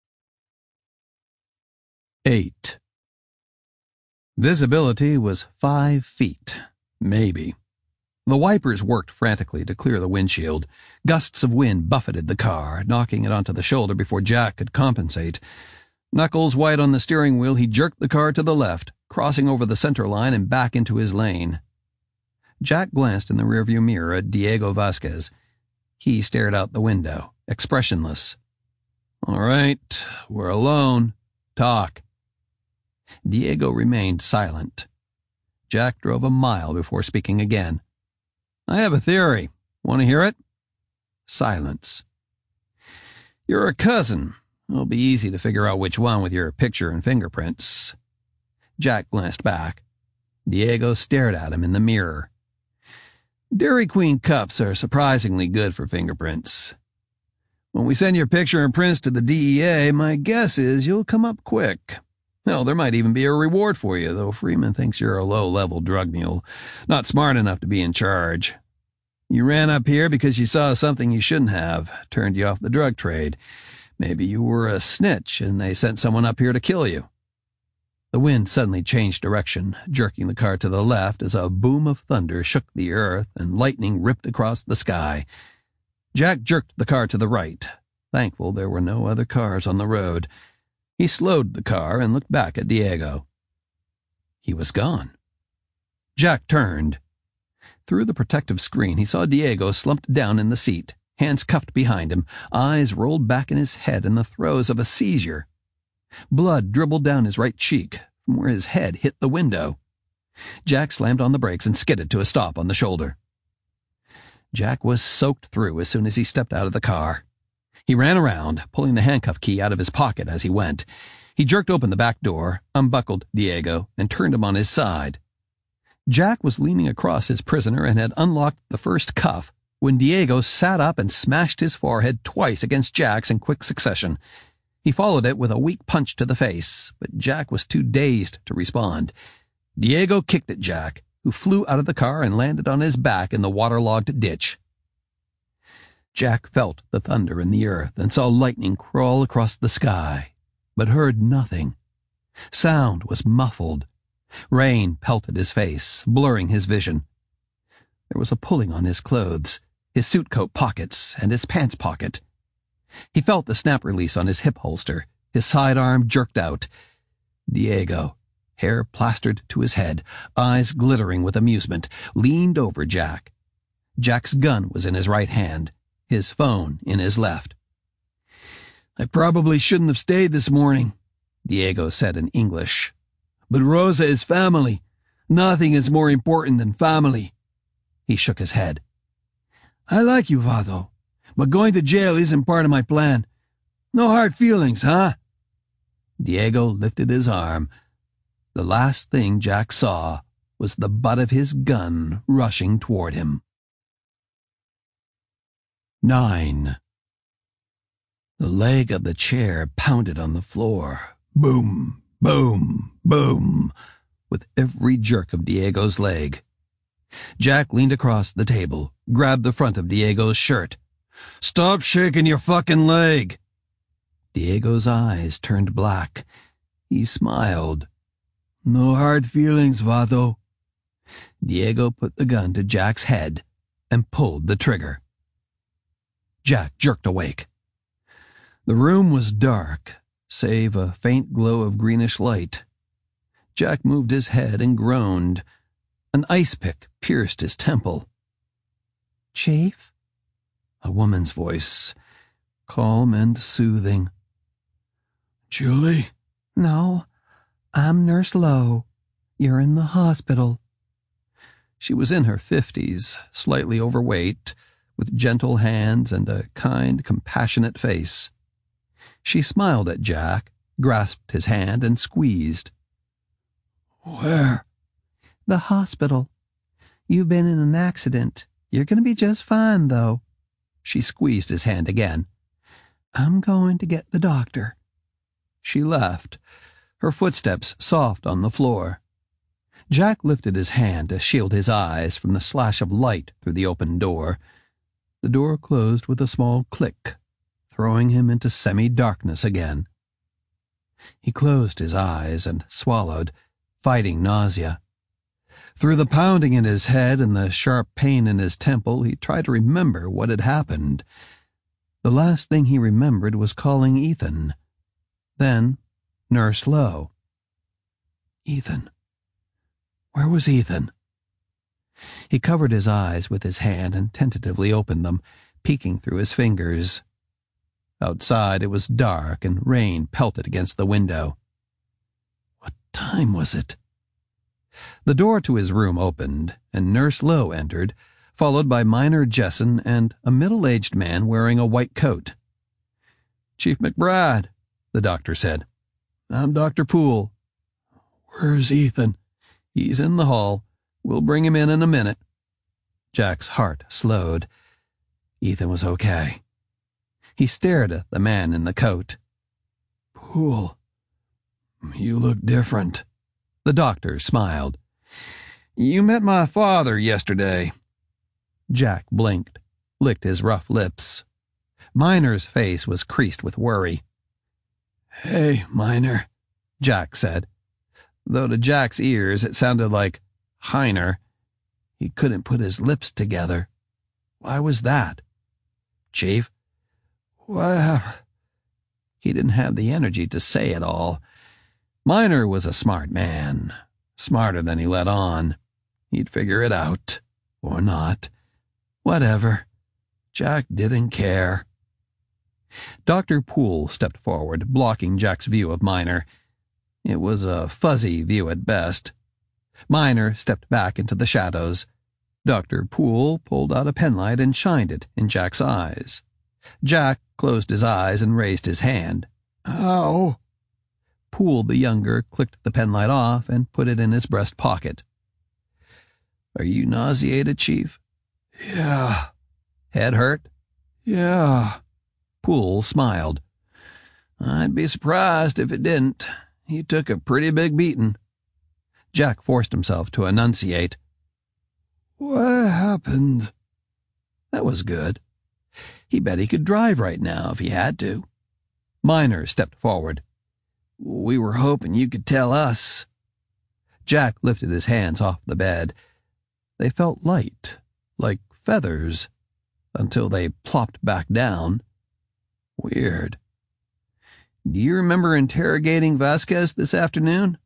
8. Visibility was 5 feet, maybe. The wipers worked frantically to clear the windshield. Gusts of wind buffeted the car, knocking it onto the shoulder before Jack could compensate. Knuckles white on the steering wheel, he jerked the car to the left, crossing over the center line and back into his lane. Jack glanced in the rearview mirror at Diego Vasquez. He stared out the window, expressionless. All right, we're alone. Talk. Diego remained silent. Jack drove a mile before speaking again. I have a theory. Want to hear it? Silence. You're a cousin. It'll be easy to figure out which one with your picture and fingerprints. Jack glanced back. Diego stared at him in the mirror. Dairy Queen cups are surprisingly good for fingerprints. When we send your picture and prints to the DEA, my guess is you'll come up quick. Hell, there might even be a reward for you, though Freeman thinks you're a low-level drug mule, not smart enough to be in charge. You ran up here because you saw something you shouldn't have, turned you off the drug trade. Maybe you were a snitch and they sent someone up here to kill you. The wind suddenly changed direction, jerking the car to the left as a boom of thunder shook the earth and lightning ripped across the sky. Jack jerked the car to the right, thankful there were no other cars on the road. He slowed the car and looked back at Diego. He was gone. Jack turned. Through the protective screen, he saw Diego slumped down in the seat, hands cuffed behind him, eyes rolled back in his head in the throes of a seizure. Blood dribbled down his right cheek from where his head hit the window. Jack slammed on the brakes and skidded to a stop on the shoulder. Jack was soaked through as soon as he stepped out of the car. He ran around, pulling the handcuff key out of his pocket as he went. He jerked open the back door, unbuckled Diego, and turned him on his side. Jack was leaning across his prisoner and had unlocked the first cuff when Diego sat up and smashed his forehead twice against Jack's in quick succession. He followed it with a weak punch to the face, but Jack was too dazed to respond. Diego kicked at Jack, who flew out of the car and landed on his back in the waterlogged ditch. Jack felt the thunder in the earth and saw lightning crawl across the sky, but heard nothing. Sound was muffled. Rain pelted his face, blurring his vision. There was a pulling on his clothes, his suit coat pockets, and his pants pocket. He felt the snap release on his hip holster, his sidearm jerked out. Diego, hair plastered to his head, eyes glittering with amusement, leaned over Jack. Jack's gun was in his right hand, his phone in his left. I probably shouldn't have stayed this morning, Diego said in English. But Rosa is family. Nothing is more important than family. He shook his head. I like you, Vado, but going to jail isn't part of my plan. No hard feelings, huh? Diego lifted his arm. The last thing Jack saw was the butt of his gun rushing toward him. 9. The leg of the chair pounded on the floor. Boom, boom, boom, with every jerk of Diego's leg. Jack leaned across the table, grabbed the front of Diego's shirt. Stop shaking your fucking leg! Diego's eyes turned black. He smiled. No hard feelings, Vado. Diego put the gun to Jack's head and pulled the trigger. Jack jerked awake. The room was dark, save a faint glow of greenish light. Jack moved his head and groaned. An ice pick pierced his temple. Chief? A woman's voice, calm and soothing. Julie? No, I'm Nurse Lowe. You're in the hospital. She was in her 50s, slightly overweight, with gentle hands and a kind, compassionate face. She smiled at Jack, grasped his hand, and squeezed. Where? The hospital. You've been in an accident. You're going to be just fine, though. She squeezed his hand again. I'm going to get the doctor. She left, her footsteps soft on the floor. Jack lifted his hand to shield his eyes from the slash of light through the open door. The door closed with a small click, throwing him into semi-darkness again. He closed his eyes and swallowed, fighting nausea. Through the pounding in his head and the sharp pain in his temple, he tried to remember what had happened. The last thing he remembered was calling Ethan. Then, Nurse Lowe. Ethan. Where was Ethan? He covered his eyes with his hand and tentatively opened them, peeking through his fingers. Outside it was dark and rain pelted against the window. What time was it? The door to his room opened, and Nurse Lowe entered, followed by Miner Jesson and a middle-aged man wearing a white coat. "Chief McBride," the doctor said. "I'm Dr. Poole." "Where's Ethan?" "He's in the hall. We'll bring him in a minute." Jack's heart slowed. Ethan was okay. He stared at the man in the coat. "Poole, you look different." The doctor smiled. "You met my father yesterday." Jack blinked, licked his rough lips. Miner's face was creased with worry. "Hey, Miner," Jack said. Though to Jack's ears it sounded like Heiner. He couldn't put his lips together. Why was that? "Chief?" "What?" He didn't have the energy to say it all. Miner was a smart man, smarter than he let on. He'd figure it out. Or not. Whatever. Jack didn't care. Dr. Poole stepped forward, blocking Jack's view of Miner. It was a fuzzy view at best. Miner stepped back into the shadows. Dr. Poole pulled out a penlight and shined it in Jack's eyes. Jack closed his eyes and raised his hand. "Ow!" Poole the younger clicked the penlight off and put it in his breast pocket. "Are you nauseated, Chief?" "Yeah." "Head hurt?" "Yeah." Poole smiled. "I'd be surprised if it didn't. He took a pretty big beating." Jack forced himself to enunciate. "What happened?" That was good. He bet he could drive right now if he had to. Miner stepped forward. "We were hoping you could tell us." Jack lifted his hands off the bed. They felt light, like feathers, until they plopped back down. Weird. "Do you remember interrogating Vasquez this afternoon?"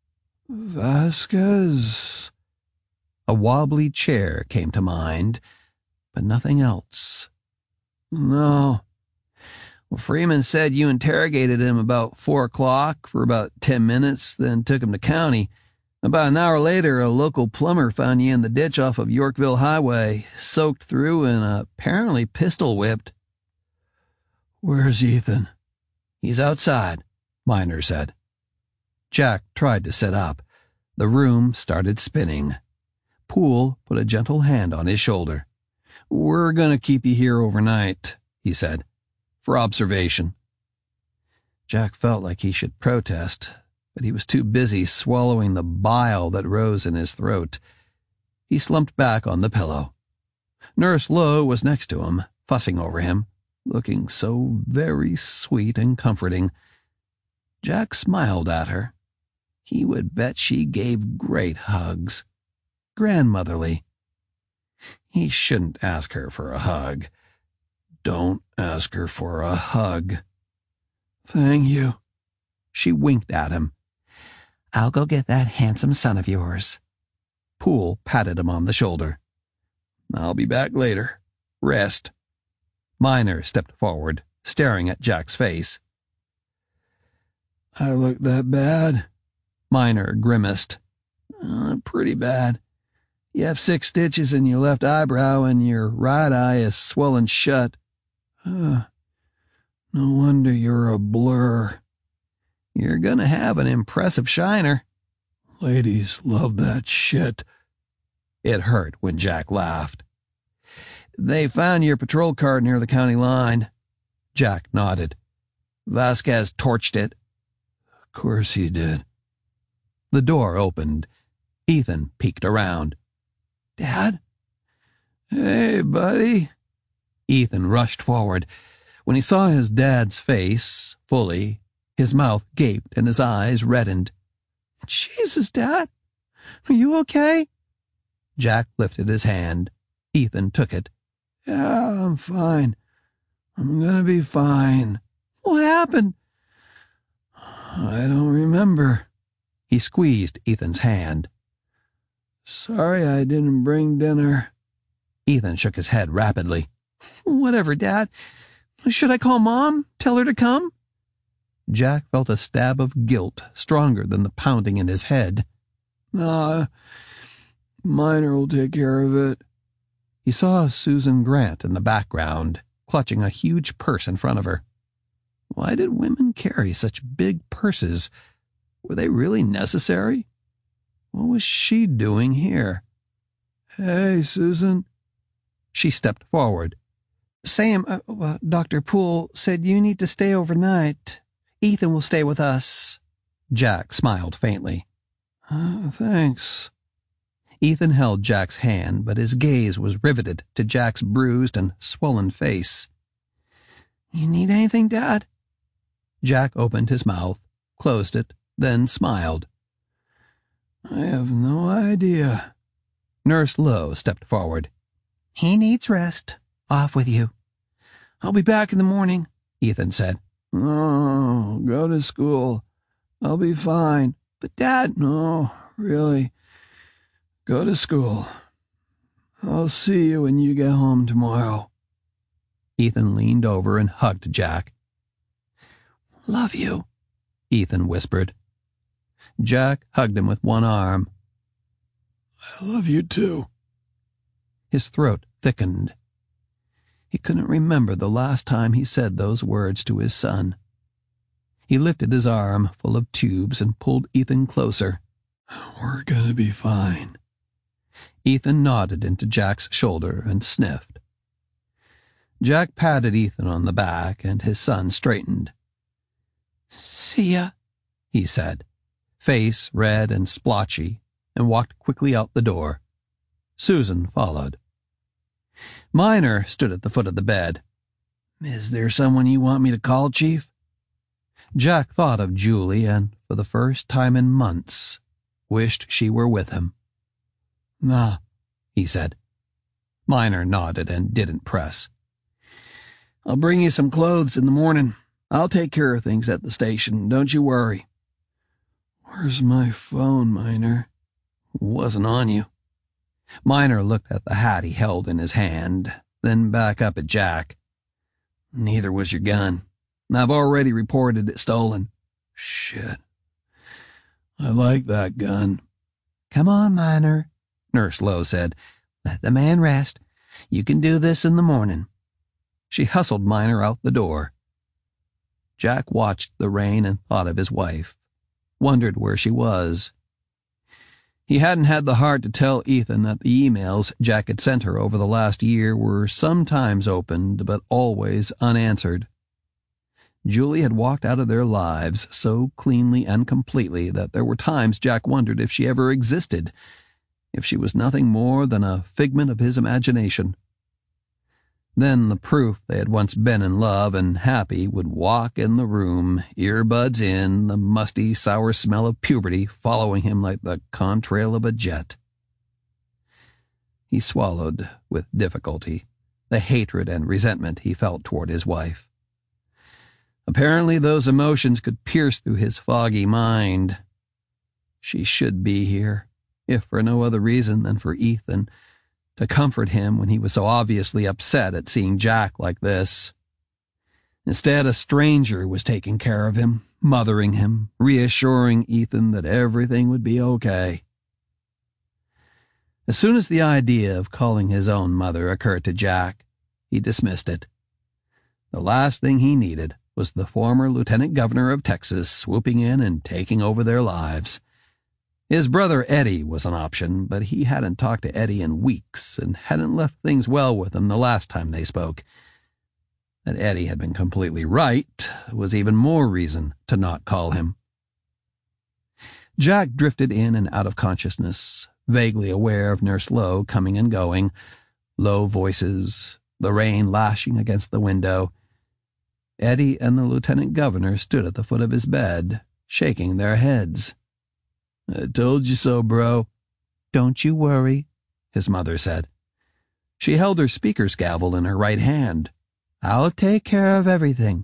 "Vasquez?" A wobbly chair came to mind, but nothing else. "No." "Well, Freeman said you interrogated him about 4 o'clock for about 10 minutes, then took him to county. About an hour later, a local plumber found you in the ditch off of Yorkville Highway, soaked through and apparently pistol-whipped." "Where's Ethan?" "He's outside," Miner said. Jack tried to sit up. The room started spinning. Poole put a gentle hand on his shoulder. "We're going to keep you here overnight," he said, "for observation." Jack felt like he should protest, but he was too busy swallowing the bile that rose in his throat. He slumped back on the pillow. Nurse Lowe was next to him, fussing over him, looking so very sweet and comforting. Jack smiled at her. He would bet she gave great hugs. Grandmotherly. He shouldn't ask her for a hug. Don't ask her for a hug. "Thank you." She winked at him. "I'll go get that handsome son of yours." Poole patted him on the shoulder. "I'll be back later." Rest. Miner stepped forward, staring at Jack's face. I look that bad? Miner grimaced. Pretty bad. You have 6 stitches in your left eyebrow and your right eye is swollen shut. No wonder you're a blur. You're gonna have an impressive shiner. Ladies love that shit. It hurt when Jack laughed. They found your patrol car near the county line. Jack nodded. Vasquez torched it. Of course he did. The door opened. Ethan peeked around. Dad? Hey, buddy. Ethan rushed forward. When he saw his dad's face, fully, his mouth gaped and his eyes reddened. Jesus, Dad. Are you okay? Jack lifted his hand. Ethan took it. Yeah, I'm fine. I'm gonna be fine. What happened? I don't remember. He squeezed Ethan's hand. Sorry I didn't bring dinner. Ethan shook his head rapidly. Whatever, Dad. Should I call Mom? Tell her to come? Jack felt a stab of guilt stronger than the pounding in his head. Nah, Miner will take care of it. He saw Susan Grant in the background, clutching a huge purse in front of her. Why did women carry such big purses? Were they really necessary? What was she doing here? Hey, Susan. She stepped forward. Sam, Dr. Poole said you need to stay overnight. Ethan will stay with us. Jack smiled faintly. Thanks. Ethan held Jack's hand, but his gaze was riveted to Jack's bruised and swollen face. You need anything, Dad? Jack opened his mouth, closed it, then smiled. I have no idea. Nurse Lowe stepped forward. He needs rest. Off with you. I'll be back in the morning, Ethan said. No, go to school. I'll be fine. But, Dad... No, really. Go to school. I'll see you when you get home tomorrow. Ethan leaned over and hugged Jack. Love you, Ethan whispered. Jack hugged him with one arm. I love you too. His throat thickened. He couldn't remember the last time he said those words to his son. He lifted his arm full of tubes and pulled Ethan closer. We're gonna be fine. Ethan nodded into Jack's shoulder and sniffed. Jack patted Ethan on the back, and his son straightened. See ya, he said, face red and splotchy, and walked quickly out the door. Susan followed. Miner stood at the foot of the bed. Is there someone you want me to call, Chief? Jack thought of Julie and, for the first time in months, wished she were with him. Nah, he said. Miner nodded and didn't press. I'll bring you some clothes in the morning. I'll take care of things at the station, don't you worry. Where's my phone, Miner? Wasn't on you. Miner looked at the hat he held in his hand, then back up at Jack. Neither was your gun. I've already reported it stolen. Shit. I like that gun. Come on, Miner, Nurse Lowe said. Let the man rest. You can do this in the morning. She hustled Miner out the door. Jack watched the rain and thought of his wife, wondered where she was. He hadn't had the heart to tell Ethan that the emails Jack had sent her over the last year were sometimes opened but always unanswered. Julie had walked out of their lives so cleanly and completely that there were times Jack wondered if she ever existed, if she was nothing more than a figment of his imagination. Then the proof they had once been in love and happy would walk in the room, earbuds in, the musty, sour smell of puberty following him like the contrail of a jet. He swallowed, with difficulty, the hatred and resentment he felt toward his wife. Apparently those emotions could pierce through his foggy mind. She should be here, if for no other reason than for Ethan, to comfort him when he was so obviously upset at seeing Jack like this. Instead, a stranger was taking care of him, mothering him, reassuring Ethan that everything would be okay. As soon as the idea of calling his own mother occurred to Jack, he dismissed it. The last thing he needed was the former lieutenant governor of Texas swooping in and taking over their lives. His brother Eddie was an option, but he hadn't talked to Eddie in weeks and hadn't left things well with him the last time they spoke. That Eddie had been completely right was even more reason to not call him. Jack drifted in and out of consciousness, vaguely aware of Nurse Lowe coming and going, low voices, the rain lashing against the window. Eddie and the lieutenant governor stood at the foot of his bed, shaking their heads. "I told you so, bro." "Don't you worry," his mother said. She held her speaker's gavel in her right hand. "I'll take care of everything."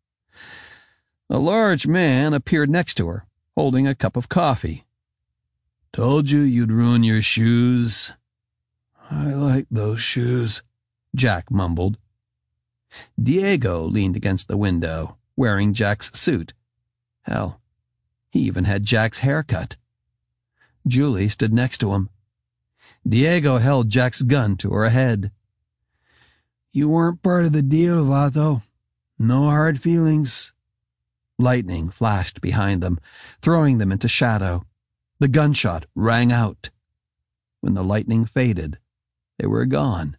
A large man appeared next to her, holding a cup of coffee. "Told you you'd ruin your shoes." "I like those shoes," Jack mumbled. Diego leaned against the window, wearing Jack's suit. Hell, he even had Jack's haircut. Julie stood next to him. Diego held Jack's gun to her head. "You weren't part of the deal, Vato. No hard feelings." Lightning flashed behind them, throwing them into shadow. The gunshot rang out. When the lightning faded, they were gone.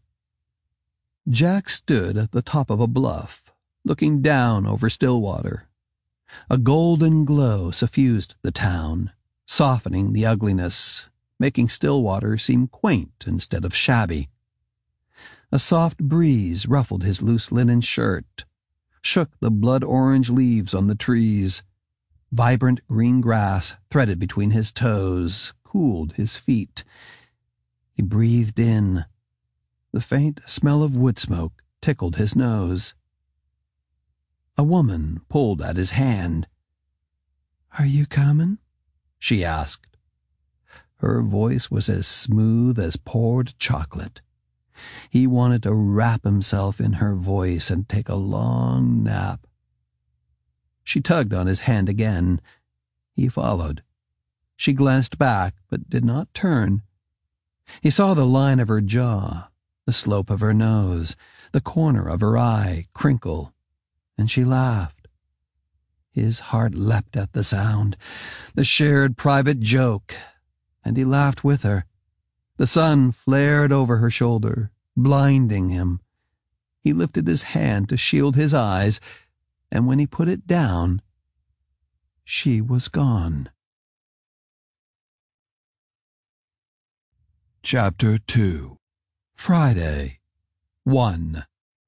Jack stood at the top of a bluff, looking down over Stillwater. A golden glow suffused the town, softening the ugliness, making Stillwater seem quaint instead of shabby. A soft breeze ruffled his loose linen shirt, shook the blood-orange leaves on the trees. Vibrant green grass threaded between his toes, cooled his feet. He breathed in. The faint smell of wood smoke tickled his nose. A woman pulled at his hand. "Are you coming?" she asked. Her voice was as smooth as poured chocolate. He wanted to wrap himself in her voice and take a long nap. She tugged on his hand again. He followed. She glanced back, but did not turn. He saw the line of her jaw, the slope of her nose, the corner of her eye crinkle, and she laughed. His heart leapt at the sound, the shared private joke, and he laughed with her. The sun flared over her shoulder, blinding him. He lifted his hand to shield his eyes, and when he put it down, she was gone. Chapter 2. Friday, 1.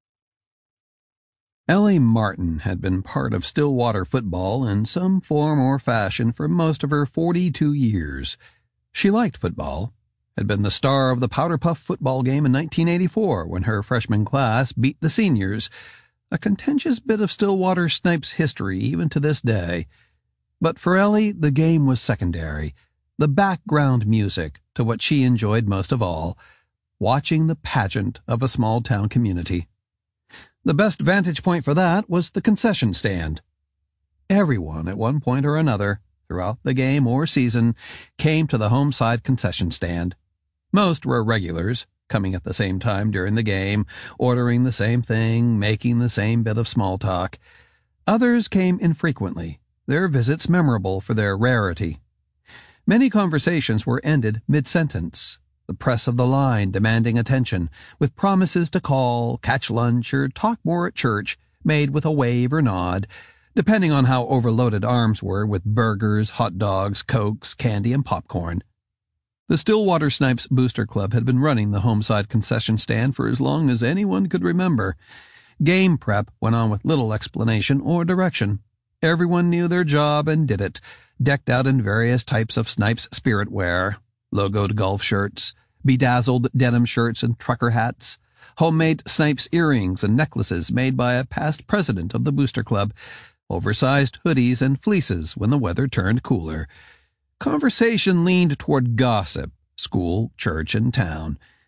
Ellie Martin had been part of Stillwater football in some form or fashion for most of her 42 years. She liked football, had been the star of the Powder Puff football game in 1984 when her freshman class beat the seniors, a contentious bit of Stillwater Snipes history even to this day. But for Ellie, the game was secondary, the background music to what she enjoyed most of all, watching the pageant of a small-town community. The best vantage point for that was the concession stand. Everyone, at one point or another, throughout the game or season, came to the home side concession stand. Most were regulars, coming at the same time during the game, ordering the same thing, making the same bit of small talk. Others came infrequently, their visits memorable for their rarity. Many conversations were ended mid-sentence, the press of the line demanding attention, with promises to call, catch lunch, or talk more at church, made with a wave or nod, depending on how overloaded arms were with burgers, hot dogs, cokes, candy, and popcorn. The Stillwater Snipes Booster Club had been running the homeside concession stand for as long as anyone could remember. Game prep went on with little explanation or direction. Everyone knew their job and did it, decked out in various types of Snipes spirit wear, logoed golf shirts, bedazzled denim shirts and trucker hats, homemade Snipes earrings and necklaces made by a past president of the Booster Club, oversized hoodies and fleeces when the weather turned cooler. Conversation leaned toward gossip, school, church, and town.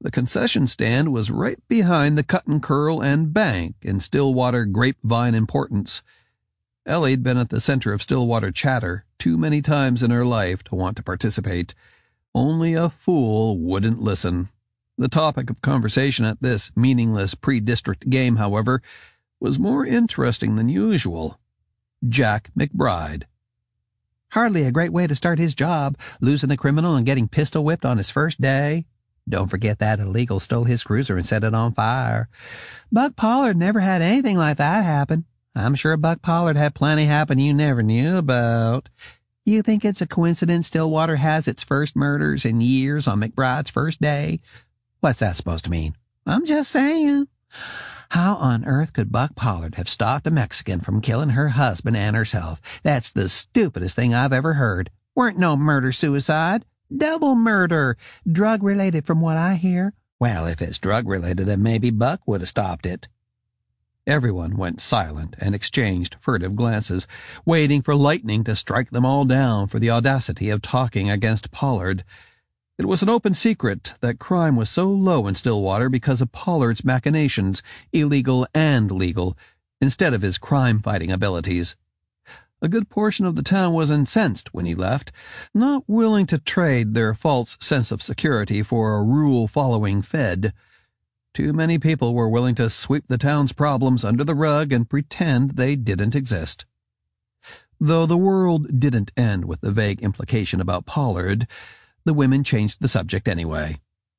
The concession stand was right behind the Cut and Curl and Bank in Stillwater grapevine importance. Ellie'd been at the center of Stillwater chatter too many times in her life to want to participate. Only a fool wouldn't listen. The topic of conversation at this meaningless pre-district game, however, was more interesting than usual. Jack McBride. Hardly a great way to start his job, losing a criminal and getting pistol-whipped on his first day. Don't forget that illegal stole his cruiser and set it on fire. Buck Pollard never had anything like that happen. I'm sure Buck Pollard had plenty happen you never knew about. You think it's a coincidence Stillwater has its first murders in years on McBride's first day? What's that supposed to mean? I'm just saying. How on earth could Buck Pollard have stopped a Mexican from killing her husband and herself? That's the stupidest thing I've ever heard. Weren't no murder-suicide. Double murder. Drug-related from what I hear. Well, if it's drug-related, then maybe Buck would have stopped it. Everyone went silent and exchanged furtive glances, waiting for lightning to strike them all down for the audacity of talking against Pollard. It was an open secret that crime was so low in Stillwater because of Pollard's machinations, illegal and legal, instead of his crime-fighting abilities. A good portion of the town was incensed when he left, not willing to trade their false sense of security for a rule-following Fed. Too many people were willing to sweep the town's problems under the rug and pretend they didn't exist. Though the world didn't end with the vague implication about Pollard, the women changed the subject anyway.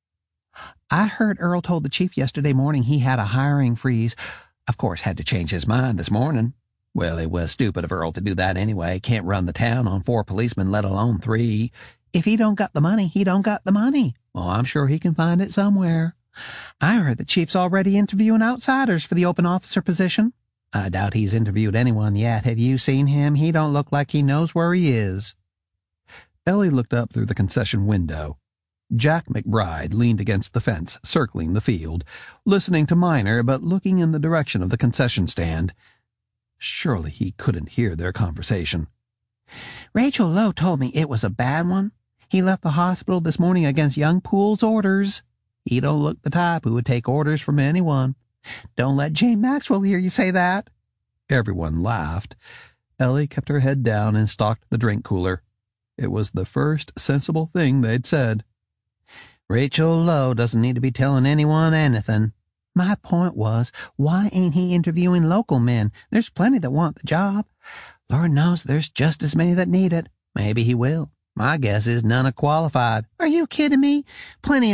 I heard Earl told the chief yesterday morning he had a hiring freeze. Of course, had to change his mind this morning. Well, it was stupid of Earl to do that anyway. Can't run the town on 4 policemen, let alone 3. If he don't got the money, he don't got the money. Well, I'm sure he can find it somewhere. I heard the chief's already interviewing outsiders for the open officer position. I doubt he's interviewed anyone yet. Have you seen him? He don't look like he knows where he is. Ellie looked up through the concession window. Jack McBride leaned against the fence, circling the field, listening to Miner but looking in the direction of the concession stand. Surely he couldn't hear their conversation. Rachel Lowe told me it was a bad one. He left the hospital this morning against young Poole's orders. He don't look the type who would take orders from anyone. Don't let Jane Maxwell hear you say that. Everyone laughed. Ellie kept her head down and stocked the drink cooler. It was the first sensible thing they'd said. Rachel Lowe doesn't need to be telling anyone anything. My point was, why ain't he interviewing local men? There's plenty that want the job. Lord knows there's just as many that need it. Maybe he will. My guess is none are qualified. Are you kidding me? Plenty